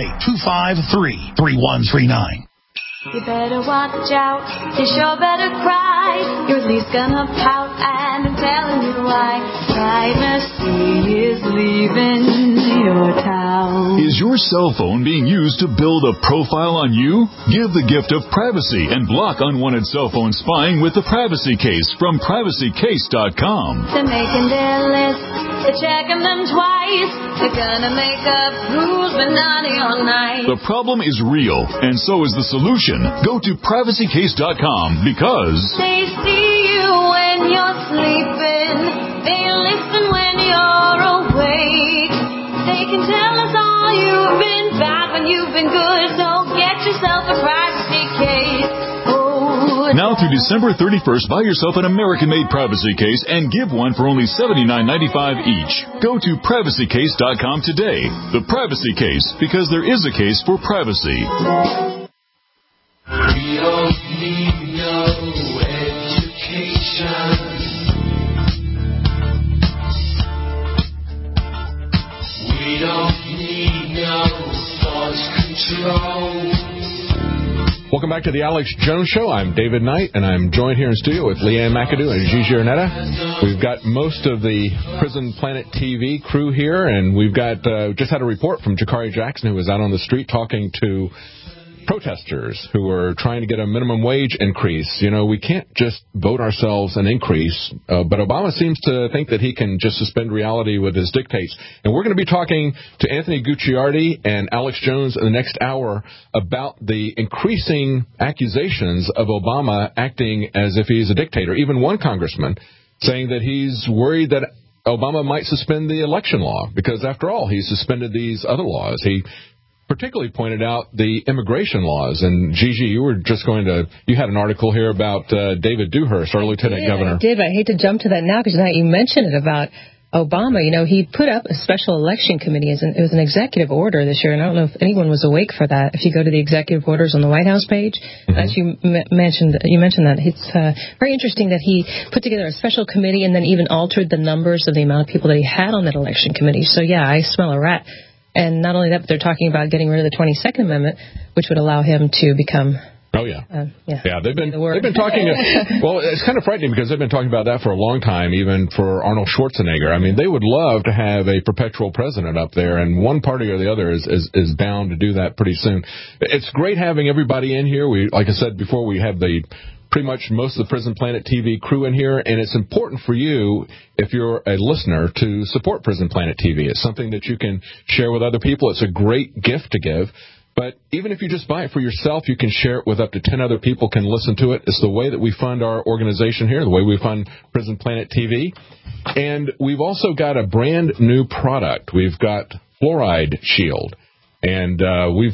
888-253-3139. You better watch out, you sure better cry. Your leaf's gonna pout, and I'm telling you why. Privacy is leaving your town. Is your cell phone being used to build a profile on you? Give the gift of privacy and block unwanted cell phone spying with the Privacy Case from PrivacyCase.com. They're making their lists, they're checking them twice. They're gonna make up who's been naughty all night. The problem is real, and so is the solution. Go to PrivacyCase.com because they see you when you're sleeping. They listen when you're awake. They can tell us all you've been bad when you've been good. So get yourself a privacy case. Now through December 31st, buy yourself an American-made Privacy Case and give one for only $79.95 each. Go to PrivacyCase.com today. The Privacy Case, because there is a case for privacy. We don't need no education. We don't need no thought control. Welcome back to the Alex Jones Show. I'm David Knight, and I'm joined here in studio with Leanne McAdoo and Gigi Arnetta. We've got most of the Prison Planet TV crew here, and we've got just had a report from Jakari Jackson, who was out on the street talking to protesters who are trying to get a minimum wage increase. You know, we can't just vote ourselves an increase, but Obama seems to think that he can just suspend reality with his dictates. And we're going to be talking to Anthony Gucciardi and Alex Jones in the next hour about the increasing accusations of Obama acting as if he's a dictator. Even one congressman saying that he's worried that Obama might suspend the election law because, after all, he suspended these other laws. He particularly pointed out the immigration laws. And, Gigi, you had an article here about David Dewhurst, our lieutenant governor. I did. I hate to jump to that now because now you mentioned it about Obama. You know, he put up a special election committee. It was an executive order this year, and I don't know if anyone was awake for that. If you go to the executive orders on the White House page, as you mentioned that. It's very interesting that he put together a special committee and then even altered the numbers of the amount of people that he had on that election committee. So, yeah, I smell a rat. And not only that, but they're talking about getting rid of the 22nd Amendment, which would allow him to become... Oh, yeah. They've been talking... Well, it's kind of frightening because they've been talking about that for a long time, even for Arnold Schwarzenegger. I mean, they would love to have a perpetual president up there, and one party or the other is bound to do that pretty soon. It's great having everybody in here. Like I said before, we have pretty much most of the Prison Planet TV crew in here, and it's important for you, if you're a listener, to support Prison Planet TV. It's something that you can share with other people. It's a great gift to give. But even if you just buy it for yourself, you can share it with up to 10 other people can listen to it. It's the way that we fund our organization here, the way we fund Prison Planet TV. And we've also got a brand new product. We've got Fluoride Shield. And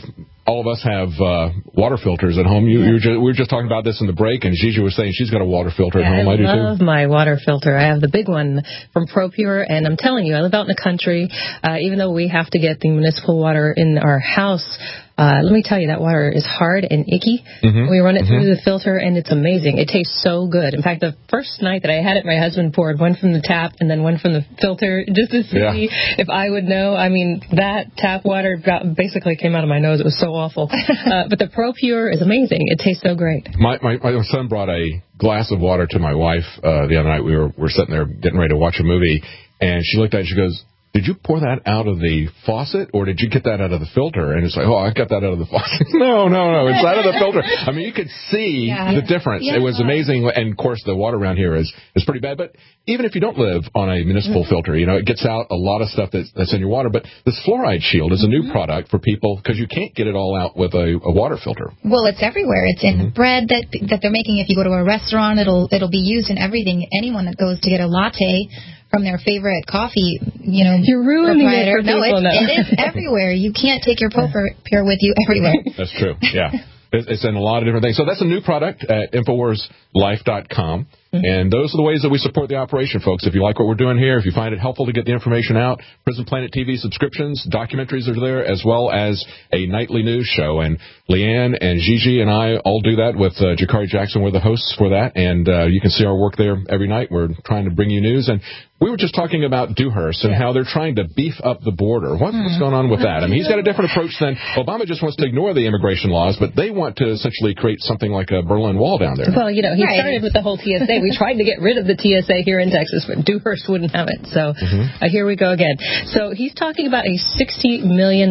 all of us have water filters at home. We were just talking about this in the break, and Gigi was saying she's got a water filter at home. I do too. I love my water filter. I have the big one from ProPure, and I'm telling you, I live out in the country. Even though we have to get the municipal water in our house, let me tell you, that water is hard and icky. We run it through the filter, and it's amazing. It tastes so good. In fact, the first night that I had it, my husband poured one from the tap and then one from the filter just to see if I would know. I mean, that tap water basically came out of my nose. It was so awful. But the ProPure is amazing. It tastes so great. My son brought a glass of water to my wife the other night. We were sitting there getting ready to watch a movie, and she looked at it and she goes, "Did you pour that out of the faucet, or did you get that out of the filter?" And it's like, "Oh, I got that out of the faucet." No, it's out of the filter. I mean, you could see the difference. It was amazing. And, of course, the water around here is pretty bad. But even if you don't live on a municipal filter, you know, it gets out a lot of stuff that's in your water. But this Fluoride Shield is a new product for people because you can't get it all out with a water filter. Well, it's everywhere. It's in the bread that they're making. If you go to a restaurant, it'll be used in everything. Anyone that goes to get a latte from their favorite coffee, you're ruining it for people. It is everywhere. You can't take your ProPure with you everywhere. That's true. Yeah. It's in a lot of different things. So that's a new product at InfoWarsLife.com. And those are the ways that we support the operation, folks. If you like what we're doing here, if you find it helpful to get the information out, Prison Planet TV subscriptions, documentaries are there, as well as a nightly news show. And Leanne and Gigi and I all do that with Jakari Jackson. We're the hosts for that. And you can see our work there every night. We're trying to bring you news. And we were just talking about Dewhurst and how they're trying to beef up the border. What's going on with that? I mean, he's got a different approach than Obama. Just wants to ignore the immigration laws, but they want to essentially create something like a Berlin Wall down there. Well, he started with the whole TSA. We tried to get rid of the TSA here in Texas, but Dewhurst wouldn't have it. So here we go again. So he's talking about a $60 million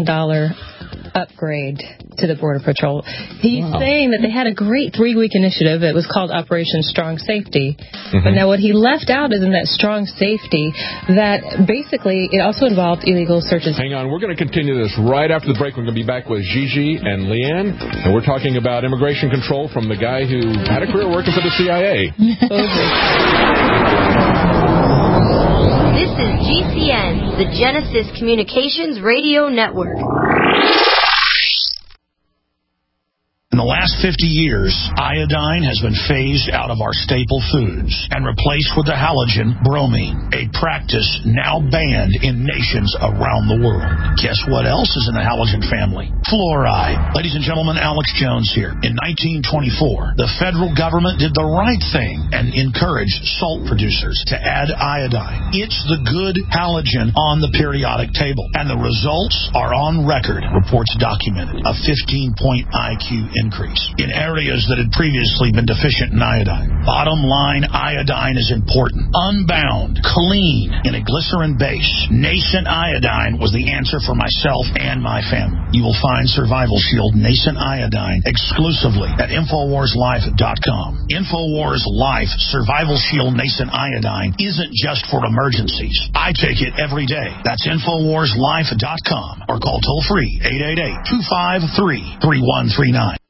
upgrade to the Border Patrol. He's saying that they had a great 3-week initiative. It was called Operation Strong Safety. But now what he left out is in that strong safety that basically it also involved illegal searches. Hang on. We're going to continue this right after the break. We're going to be back with Gigi and Leanne, and we're talking about immigration control from the guy who had a career working for the CIA. This is GCN, the Genesis Communications Radio Network. In the last 50 years, iodine has been phased out of our staple foods and replaced with the halogen bromine, a practice now banned in nations around the world. Guess what else is in the halogen family? Fluoride. Ladies and gentlemen, Alex Jones here. In 1924, the federal government did the right thing and encouraged salt producers to add iodine. It's the good halogen on the periodic table, and the results are on record. Reports documented a 15-point IQ increase in areas that had previously been deficient in iodine. Bottom line, iodine is important. Unbound, clean, in a glycerin base. Nascent iodine was the answer for myself and my family. You will find Survival Shield Nascent Iodine exclusively at InfoWarsLife.com. InfoWars Life Survival Shield Nascent Iodine isn't just for emergencies. I take it every day. That's InfoWarsLife.com or call toll-free 888-253-3139.